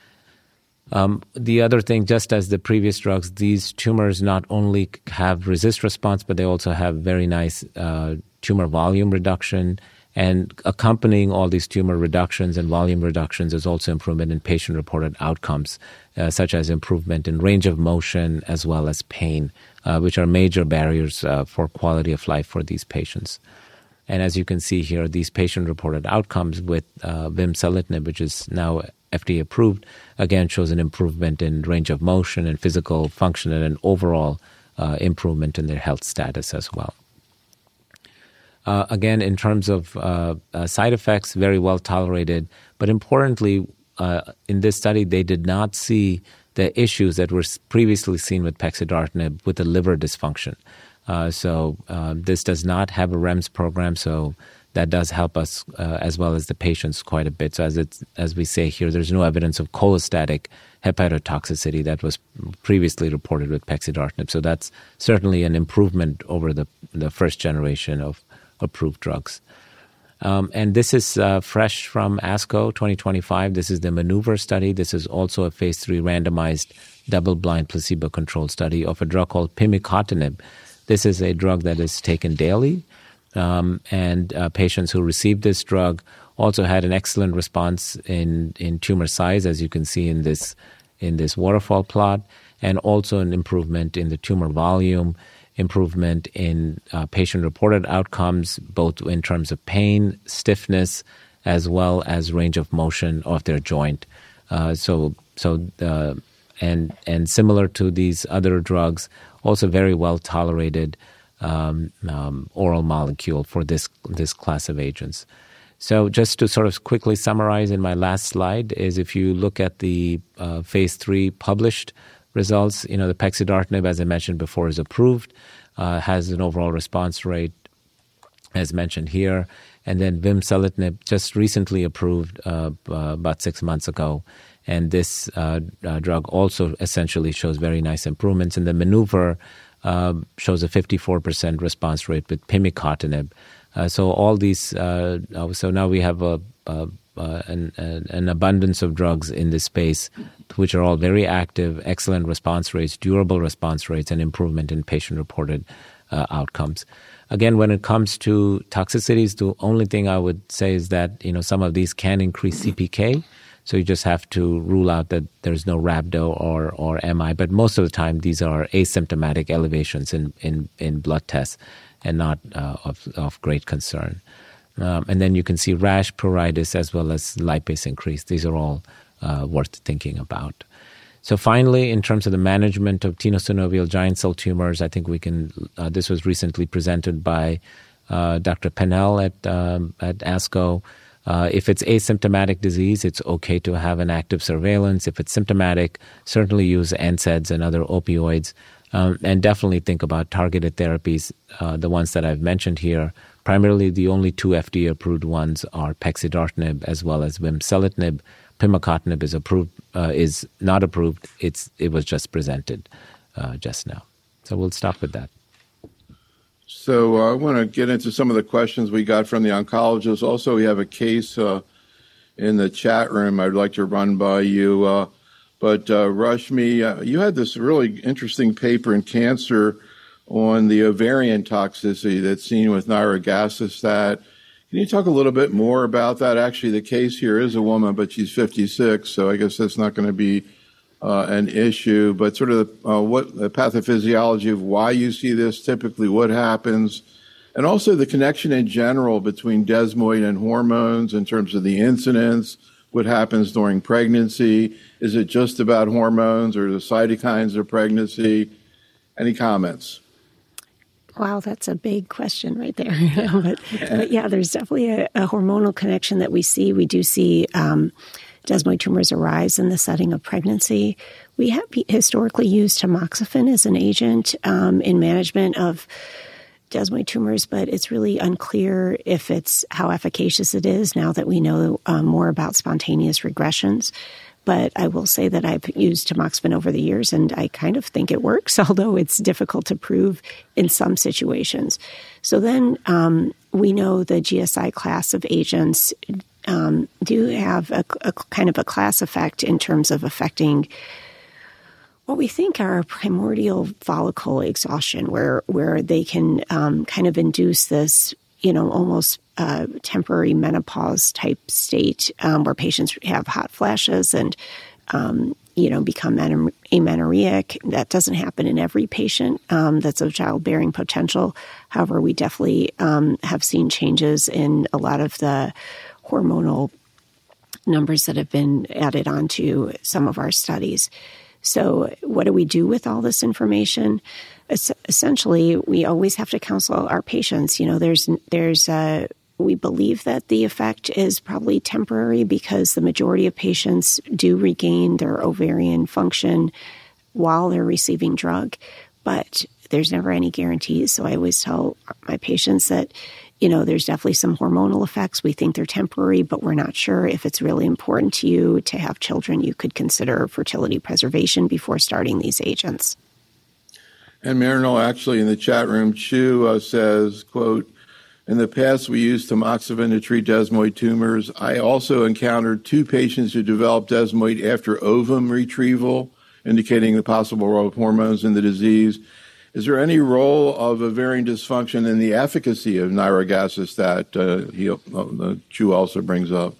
Um, the other thing, just as the previous drugs, these tumors not only have resist response, but they also have very nice uh, tumor volume reduction. And accompanying all these tumor reductions and volume reductions is also improvement in patient-reported outcomes, uh, such as improvement in range of motion as well as pain, uh, which are major barriers uh, for quality of life for these patients. And as you can see here, these patient-reported outcomes with uh, vimseltinib, which is now F D A approved, again shows an improvement in range of motion and physical function, and an overall uh, improvement in their health status as well. Uh, again, in terms of uh, uh, side effects, very well tolerated. But importantly, uh, in this study, they did not see the issues that were previously seen with pexidartinib with the liver dysfunction. Uh, so uh, this does not have a R E M S program, so that does help us uh, as well as the patients quite a bit. So as it's, as we say here, there's no evidence of cholestatic hepatotoxicity that was previously reported with pexidartinib. So that's certainly an improvement over the, the first generation of approved drugs. Um, and this is uh, fresh from ASCO twenty twenty-five. This is the MANEUVER study. This is also a phase three randomized double-blind placebo-controlled study of a drug called pimicotinib. This is a drug that is taken daily, um, and uh, patients who received this drug also had an excellent response in, in tumor size, as you can see in this in this waterfall plot, and also an improvement in the tumor volume, improvement in uh, patient-reported outcomes, both in terms of pain, stiffness, as well as range of motion of their joint. Uh, so, so, uh, and and similar to these other drugs, also very well tolerated um, um, oral molecule for this this class of agents. So, just to sort of quickly summarize in my last slide, is if you look at the uh, phase three published results, you know, the pexidartinib, as I mentioned before, is approved, uh, has an overall response rate, as mentioned here, and then vimseltinib just recently approved uh, uh, about six months ago, and this uh, uh, drug also essentially shows very nice improvements. And the MANEUVER uh, shows a fifty-four percent response rate with pimicotinib. Uh, so all these, uh, so now we have a, a Uh, an, an abundance of drugs in this space, which are all very active, excellent response rates, durable response rates, and improvement in patient-reported uh, outcomes. Again, when it comes to toxicities, the only thing I would say is that, you know, some of these can increase C P K, so you just have to rule out that there's no rhabdo or, or M I, but most of the time these are asymptomatic elevations in, in, in blood tests and not uh, of, of great concern. Um, and then you can see rash, pruritus, as well as lipase increase. These are all uh, worth thinking about. So finally, in terms of the management of tenosynovial giant cell tumors, I think we can, uh, this was recently presented by uh, Doctor Pennell at, um, at ASCO. Uh, if it's asymptomatic disease, it's okay to have an active surveillance. If it's symptomatic, certainly use N SAIDs and other opioids. Um, and definitely think about targeted therapies, uh, the ones that I've mentioned here. Primarily, the only two F D A-approved ones are pexidartinib as well as vimseltinib. Pimicotinib is approved, uh, is not approved. It's it was just presented uh, just now. So we'll stop with that. So uh, I want to get into some of the questions we got from the oncologists. Also, we have a case uh, in the chat room I'd like to run by you. Uh, but uh, Rashmi, uh, you had this really interesting paper in Cancer on the ovarian toxicity that's seen with nirogacestat. Can you talk a little bit more about that? Actually, the case here is a woman, but she's fifty-six, so I guess that's not going to be uh, an issue. But sort of uh, what the pathophysiology of why you see this, typically what happens, and also the connection in general between desmoid and hormones in terms of the incidence, what happens during pregnancy. Is it just about hormones or the cytokines of pregnancy? Any comments? Wow, that's a big question right there. but, but yeah, there's definitely a, a hormonal connection that we see. We do see um, desmoid tumors arise in the setting of pregnancy. We have historically used tamoxifen as an agent um, in management of desmoid tumors, but it's really unclear if it's how efficacious it is now that we know um, more about spontaneous regressions. But I will say that I've used tamoxifen over the years, and I kind of think it works, although it's difficult to prove in some situations. So then um, we know the G S I class of agents um, do have a, a kind of a class effect in terms of affecting what we think are primordial follicle exhaustion, where where they can um, kind of induce this, you know, almost uh, temporary menopause type state um, where patients have hot flashes and, um, you know, become amenorrheic. That doesn't happen in every patient um, that's of childbearing potential. However, we definitely um, have seen changes in a lot of the hormonal numbers that have been added onto some of our studies. So what do we do with all this information? Es- essentially, we always have to counsel our patients. You know, there's there's uh, we believe that the effect is probably temporary because the majority of patients do regain their ovarian function while they're receiving drug, but there's never any guarantees. So I always tell my patients that, you know, there's definitely some hormonal effects. We think they're temporary, but we're not sure. If it's really important to you to have children, you could consider fertility preservation before starting these agents. And Marinol, actually, in the chat room, Chu uh, says, quote, in the past, we used tamoxifen to treat desmoid tumors. I also encountered two patients who developed desmoid after ovum retrieval, indicating the possible role of hormones in the disease. Is there any role of ovarian dysfunction in the efficacy of nirogacestat? Uh, he, uh, Chu also brings up.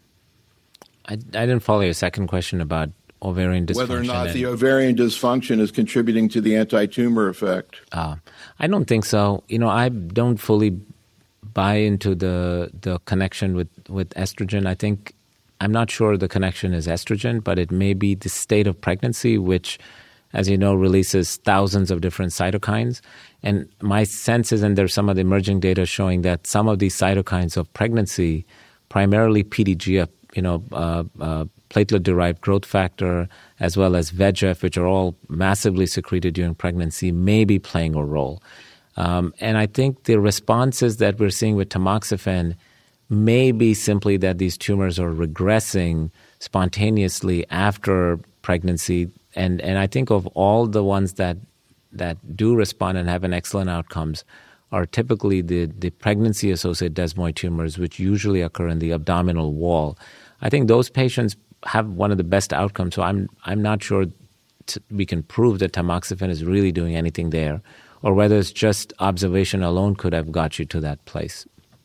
I, I didn't follow your second question about ovarian dysfunction. Whether or not and, the ovarian dysfunction is contributing to the anti-tumor effect. Uh, I don't think so. You know, I don't fully buy into the the connection with, with estrogen. I think, I'm not sure the connection is estrogen, but it may be the state of pregnancy, which, as you know, releases thousands of different cytokines. And my sense is, and there's some of the emerging data showing that some of these cytokines of pregnancy, primarily P D G F, you know, uh, uh, platelet-derived growth factor, as well as V E G F, which are all massively secreted during pregnancy, may be playing a role. Um, and I think the responses that we're seeing with tamoxifen may be simply that these tumors are regressing spontaneously after pregnancy. And and I think of all the ones that that do respond and have an excellent outcomes are typically the, the pregnancy-associated desmoid tumors, which usually occur in the abdominal wall. I think those patients have one of the best outcomes. So I'm I'm not sure t- we can prove that tamoxifen is really doing anything there, or whether it's just observation alone could have got you to that place.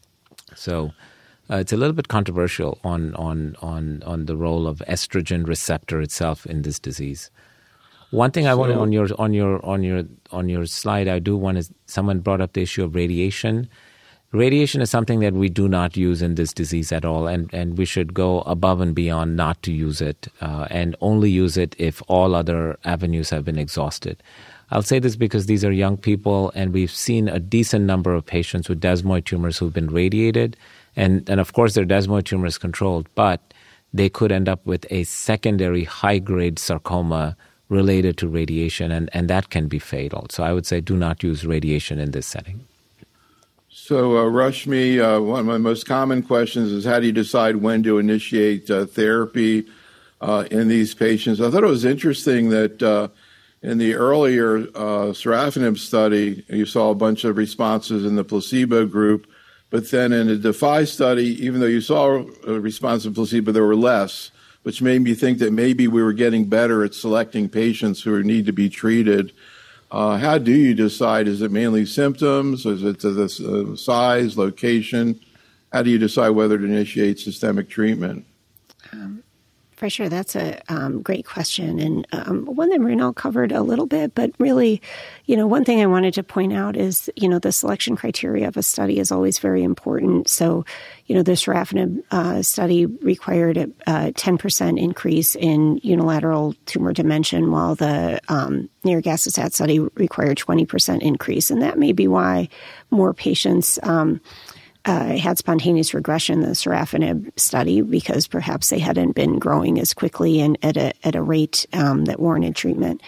So uh, it's a little bit controversial on on on on the role of estrogen receptor itself in this disease. One thing I so, want to, on your on your on your on your slide, I do want to. Someone brought up the issue of radiation. Radiation is something that we do not use in this disease at all, and, and we should go above and beyond not to use it, uh, and only use it if all other avenues have been exhausted. I'll say this because these are young people, and we've seen a decent number of patients with desmoid tumors who've been radiated, and, and of course their desmoid tumor is controlled, but they could end up with a secondary high-grade sarcoma related to radiation, and, and that can be fatal. So I would say do not use radiation in this setting. So, uh, Rashmi, uh, one of my most common questions is how do you decide when to initiate uh, therapy uh, in these patients? I thought it was interesting that uh, in the earlier uh, sorafenib study, you saw a bunch of responses in the placebo group, but then in the DeFi study, even though you saw a response in placebo, there were less, which made me think that maybe we were getting better at selecting patients who need to be treated. Uh, how do you decide? Is it mainly symptoms? Is it the uh, size, location? How do you decide whether to initiate systemic treatment? Um, for sure, that's a um, great question, and um, one that Marinol covered a little bit. But really, you know, one thing I wanted to point out is, you know, the selection criteria of a study is always very important. So, you know, the sorafenib uh, study required a, a ten percent increase in unilateral tumor dimension, while the um, nirogacestat study required twenty percent increase. And that may be why more patients um, uh, had spontaneous regression in the sorafenib study, because perhaps they hadn't been growing as quickly and at a, at a rate um, that warranted treatment.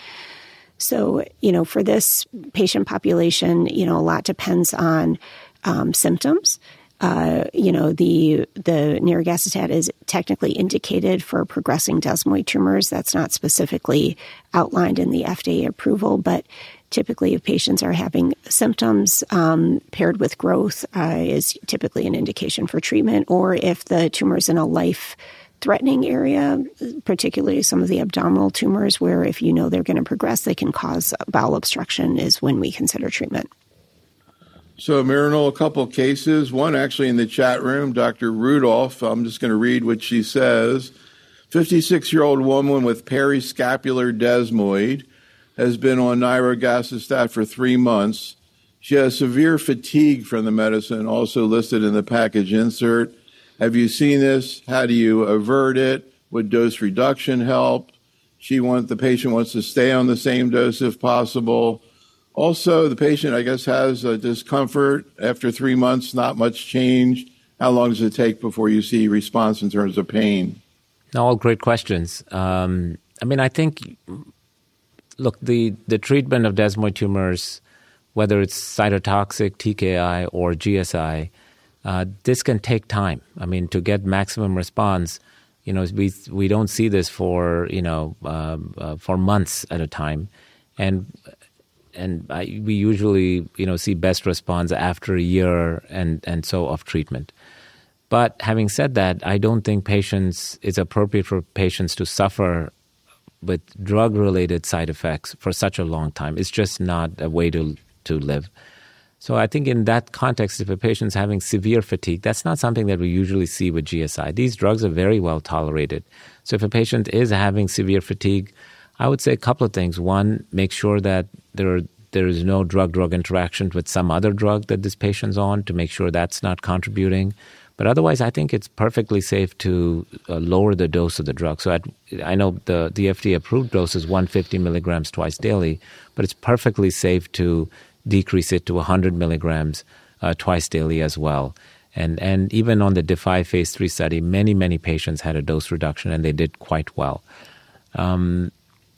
So, you know, for this patient population, you know, a lot depends on um, symptoms. Uh, you know, the the nirogacestat is technically indicated for progressing desmoid tumors. That's not specifically outlined in the F D A approval, but typically if patients are having symptoms um, paired with growth uh, is typically an indication for treatment, or if the tumor is in a life-threatening area, particularly some of the abdominal tumors, where if you know they're going to progress, they can cause bowel obstruction, is when we consider treatment. So, Marinol, a couple of cases. One actually in the chat room, Doctor Rudolph. I'm just going to read what she says. fifty-six-year-old woman with periscapular desmoid has been on nirogacestat for three months. She has severe fatigue from the medicine, also listed in the package insert. Have you seen this? How do you avert it? Would dose reduction help? She want, the patient wants to stay on the same dose if possible. Also, the patient, I guess, has a discomfort after three months, not much change. how long does it take before you see response in terms of pain? All great questions. Um, I mean, I think, look, the, the treatment of desmoid tumors, whether it's cytotoxic, T K I, or G S I, uh, this can take time. I mean, to get maximum response, you know, we we don't see this for, you know, uh, uh, for months at a time. And and I, we usually, you know, see best response after a year and, and so of treatment. But having said that, I don't think patients, it's appropriate for patients to suffer with drug-related side effects for such a long time. It's just not a way to to live. So I think in that context, if a patient's having severe fatigue, that's not something that we usually see with G S I. These drugs are very well tolerated. So if a patient is having severe fatigue, I would say a couple of things. One, make sure that there are, there is no drug-drug interaction with some other drug that this patient's on to make sure that's not contributing. But otherwise, I think it's perfectly safe to uh, lower the dose of the drug. So I'd, I know the, the F D A-approved dose is one hundred fifty milligrams twice daily, but it's perfectly safe to decrease it to one hundred milligrams uh, twice daily as well. And and even on the DeFi phase three study, many, many patients had a dose reduction, and they did quite well. Um,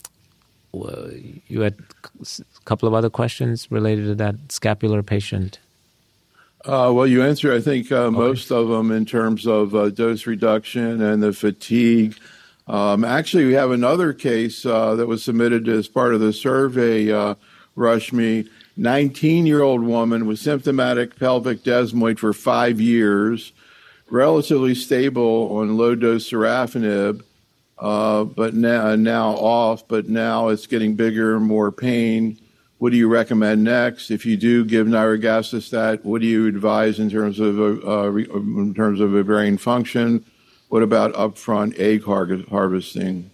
you had a couple of other questions related to that scapular patient? Uh, well, you answered, I think, uh, okay. most of them in terms of uh, dose reduction and the fatigue. Um, actually, we have another case uh, that was submitted as part of the survey, uh, Rashmi. nineteen-year-old woman with symptomatic pelvic desmoid for five years, relatively stable on low-dose sorafenib, uh, but now, now off, but now it's getting bigger and more pain. What do you recommend next? If you do give nirogacestat, what do you advise in terms of uh, in terms of ovarian function? What about upfront egg har- harvesting?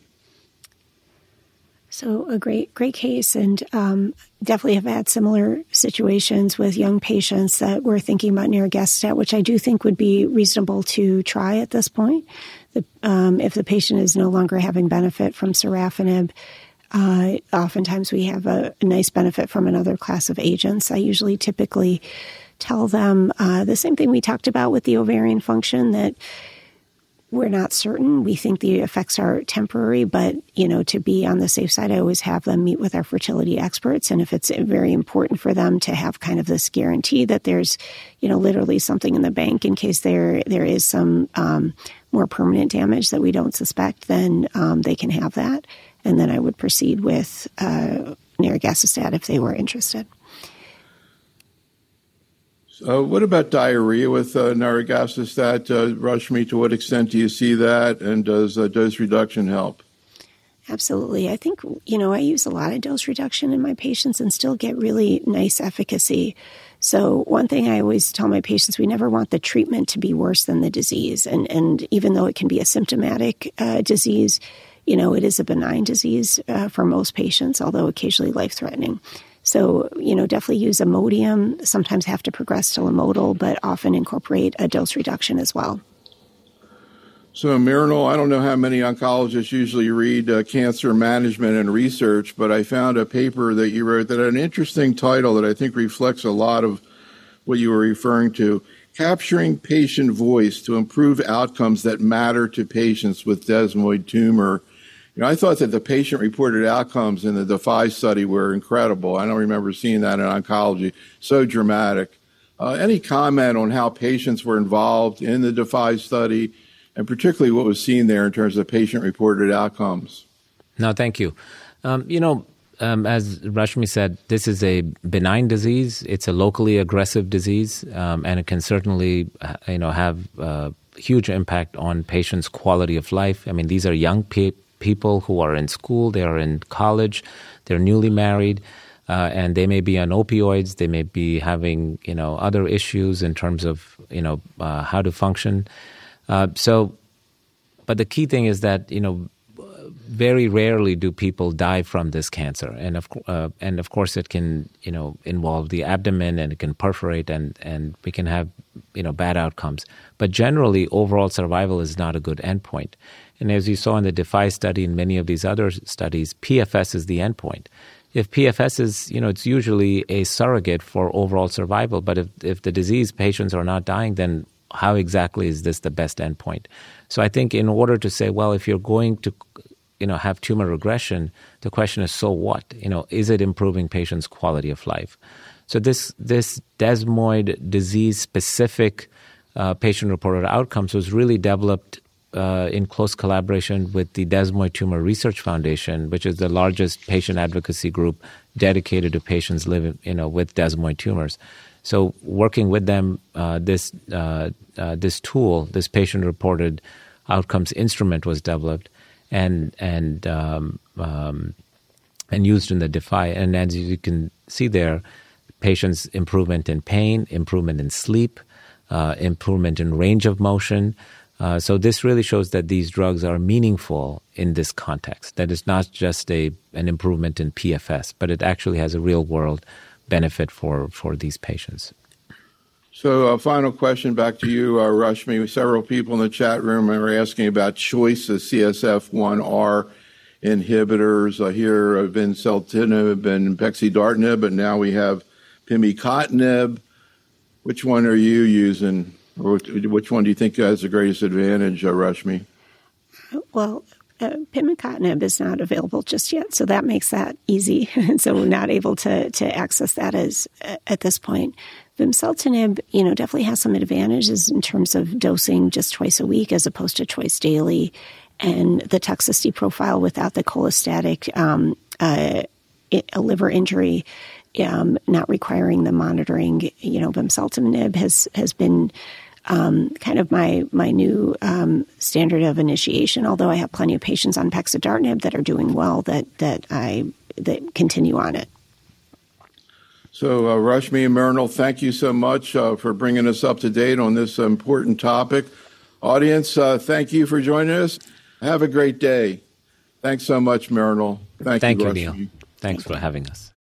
So a great, great case, and um, definitely have had similar situations with young patients that were thinking about nirogacestat, which I do think would be reasonable to try at this point. The, um, if the patient is no longer having benefit from sorafenib, Uh, oftentimes we have a, a nice benefit from another class of agents. I usually typically tell them uh, the same thing we talked about with the ovarian function, that we're not certain. We think the effects are temporary, but, you know, to be on the safe side, I always have them meet with our fertility experts. And if it's very important for them to have kind of this guarantee that there's, you know, literally something in the bank in case there there is some um, more permanent damage that we don't suspect, then um, they can have that. And then I would proceed with uh, nirogacestat if they were interested. So what about diarrhea with uh, nirogacestat? Uh, Rashmi, to what extent do you see that? And does uh, dose reduction help? Absolutely. I think, you know, I use a lot of dose reduction in my patients and still get really nice efficacy. So one thing I always tell my patients, we never want the treatment to be worse than the disease. And, and even though it can be a symptomatic uh, disease, you know, it is a benign disease uh, for most patients, although occasionally life-threatening. So, you know, definitely use Imodium, sometimes have to progress to Lamodal, but often incorporate a dose reduction as well. So, Mrinal, I don't know how many oncologists usually read uh, cancer management and research, but I found a paper that you wrote that had an interesting title that I think reflects a lot of what you were referring to. Capturing patient voice to improve outcomes that matter to patients with desmoid tumor. You know, I thought that the patient-reported outcomes in the DeFi study were incredible. I don't remember seeing that in oncology. So dramatic. Uh, any comment on how patients were involved in the DeFi study, and particularly what was seen there in terms of patient-reported outcomes? No, thank you. Um, you know, um, as Rashmi said, this is a benign disease. It's a locally aggressive disease, um, and it can certainly, you know, have a huge impact on patients' quality of life. I mean, these are young people. People who are in school, they are in college, they're newly married, uh, and they may be on opioids. They may be having, you know, other issues in terms of, you know, uh, how to function. Uh, so, but the key thing is that, you know, very rarely do people die from this cancer, and of uh, and of course it can, you know, involve the abdomen, and it can perforate, and and we can have, you know, bad outcomes. But generally, overall survival is not a good endpoint. And as you saw in the DeFi study and many of these other studies, P F S is the endpoint. If P F S is, you know, it's usually a surrogate for overall survival. But if, if the disease patients are not dying, then how exactly is this the best endpoint? So I think in order to say, well, if you're going to, you know, have tumor regression, the question is, so what? You know, is it improving patients' quality of life? So this this desmoid disease-specific uh, patient-reported outcomes was really developed uh, in close collaboration with the Desmoid Tumor Research Foundation, which is the largest patient advocacy group dedicated to patients living, you know, with desmoid tumors. So working with them, uh, this uh, uh, this tool, this patient-reported outcomes instrument was developed and and um, um, and used in the DeFi. And as you can see there, patients' improvement in pain, improvement in sleep, uh, improvement in range of motion. Uh, so this really shows that these drugs are meaningful in this context, that it's not just a an improvement in P F S, but it actually has a real-world benefit for, for these patients. So a final question back to you, uh, Rashmi. Several people in the chat room are asking about choice of C S F one R inhibitors. I hear uh, vimseltinib and pexidartinib, but now we have pimicotinib. Which one are you using? Or which one do you think has the greatest advantage, uh, Rashmi? Well, uh, pimicotinib is not available just yet, so that makes that easy. And so we're not able to to access that as uh, at this point. Vimseltinib, you know, definitely has some advantages in terms of dosing just twice a week as opposed to twice daily, and the toxicity profile without the cholestatic um, uh, a liver injury, um, not requiring the monitoring. You know, vimseltinib has has been Um, kind of my my new um, standard of initiation. Although I have plenty of patients on pexidartinib that are doing well, that that I that continue on it. So, uh, Rashmi and Mrinal, thank you so much uh, for bringing us up to date on this important topic. Audience, uh, thank you for joining us. Have a great day. Thanks so much, Mrinal. Thank, thank you, you, Rashmi. Neil. Thanks for having us.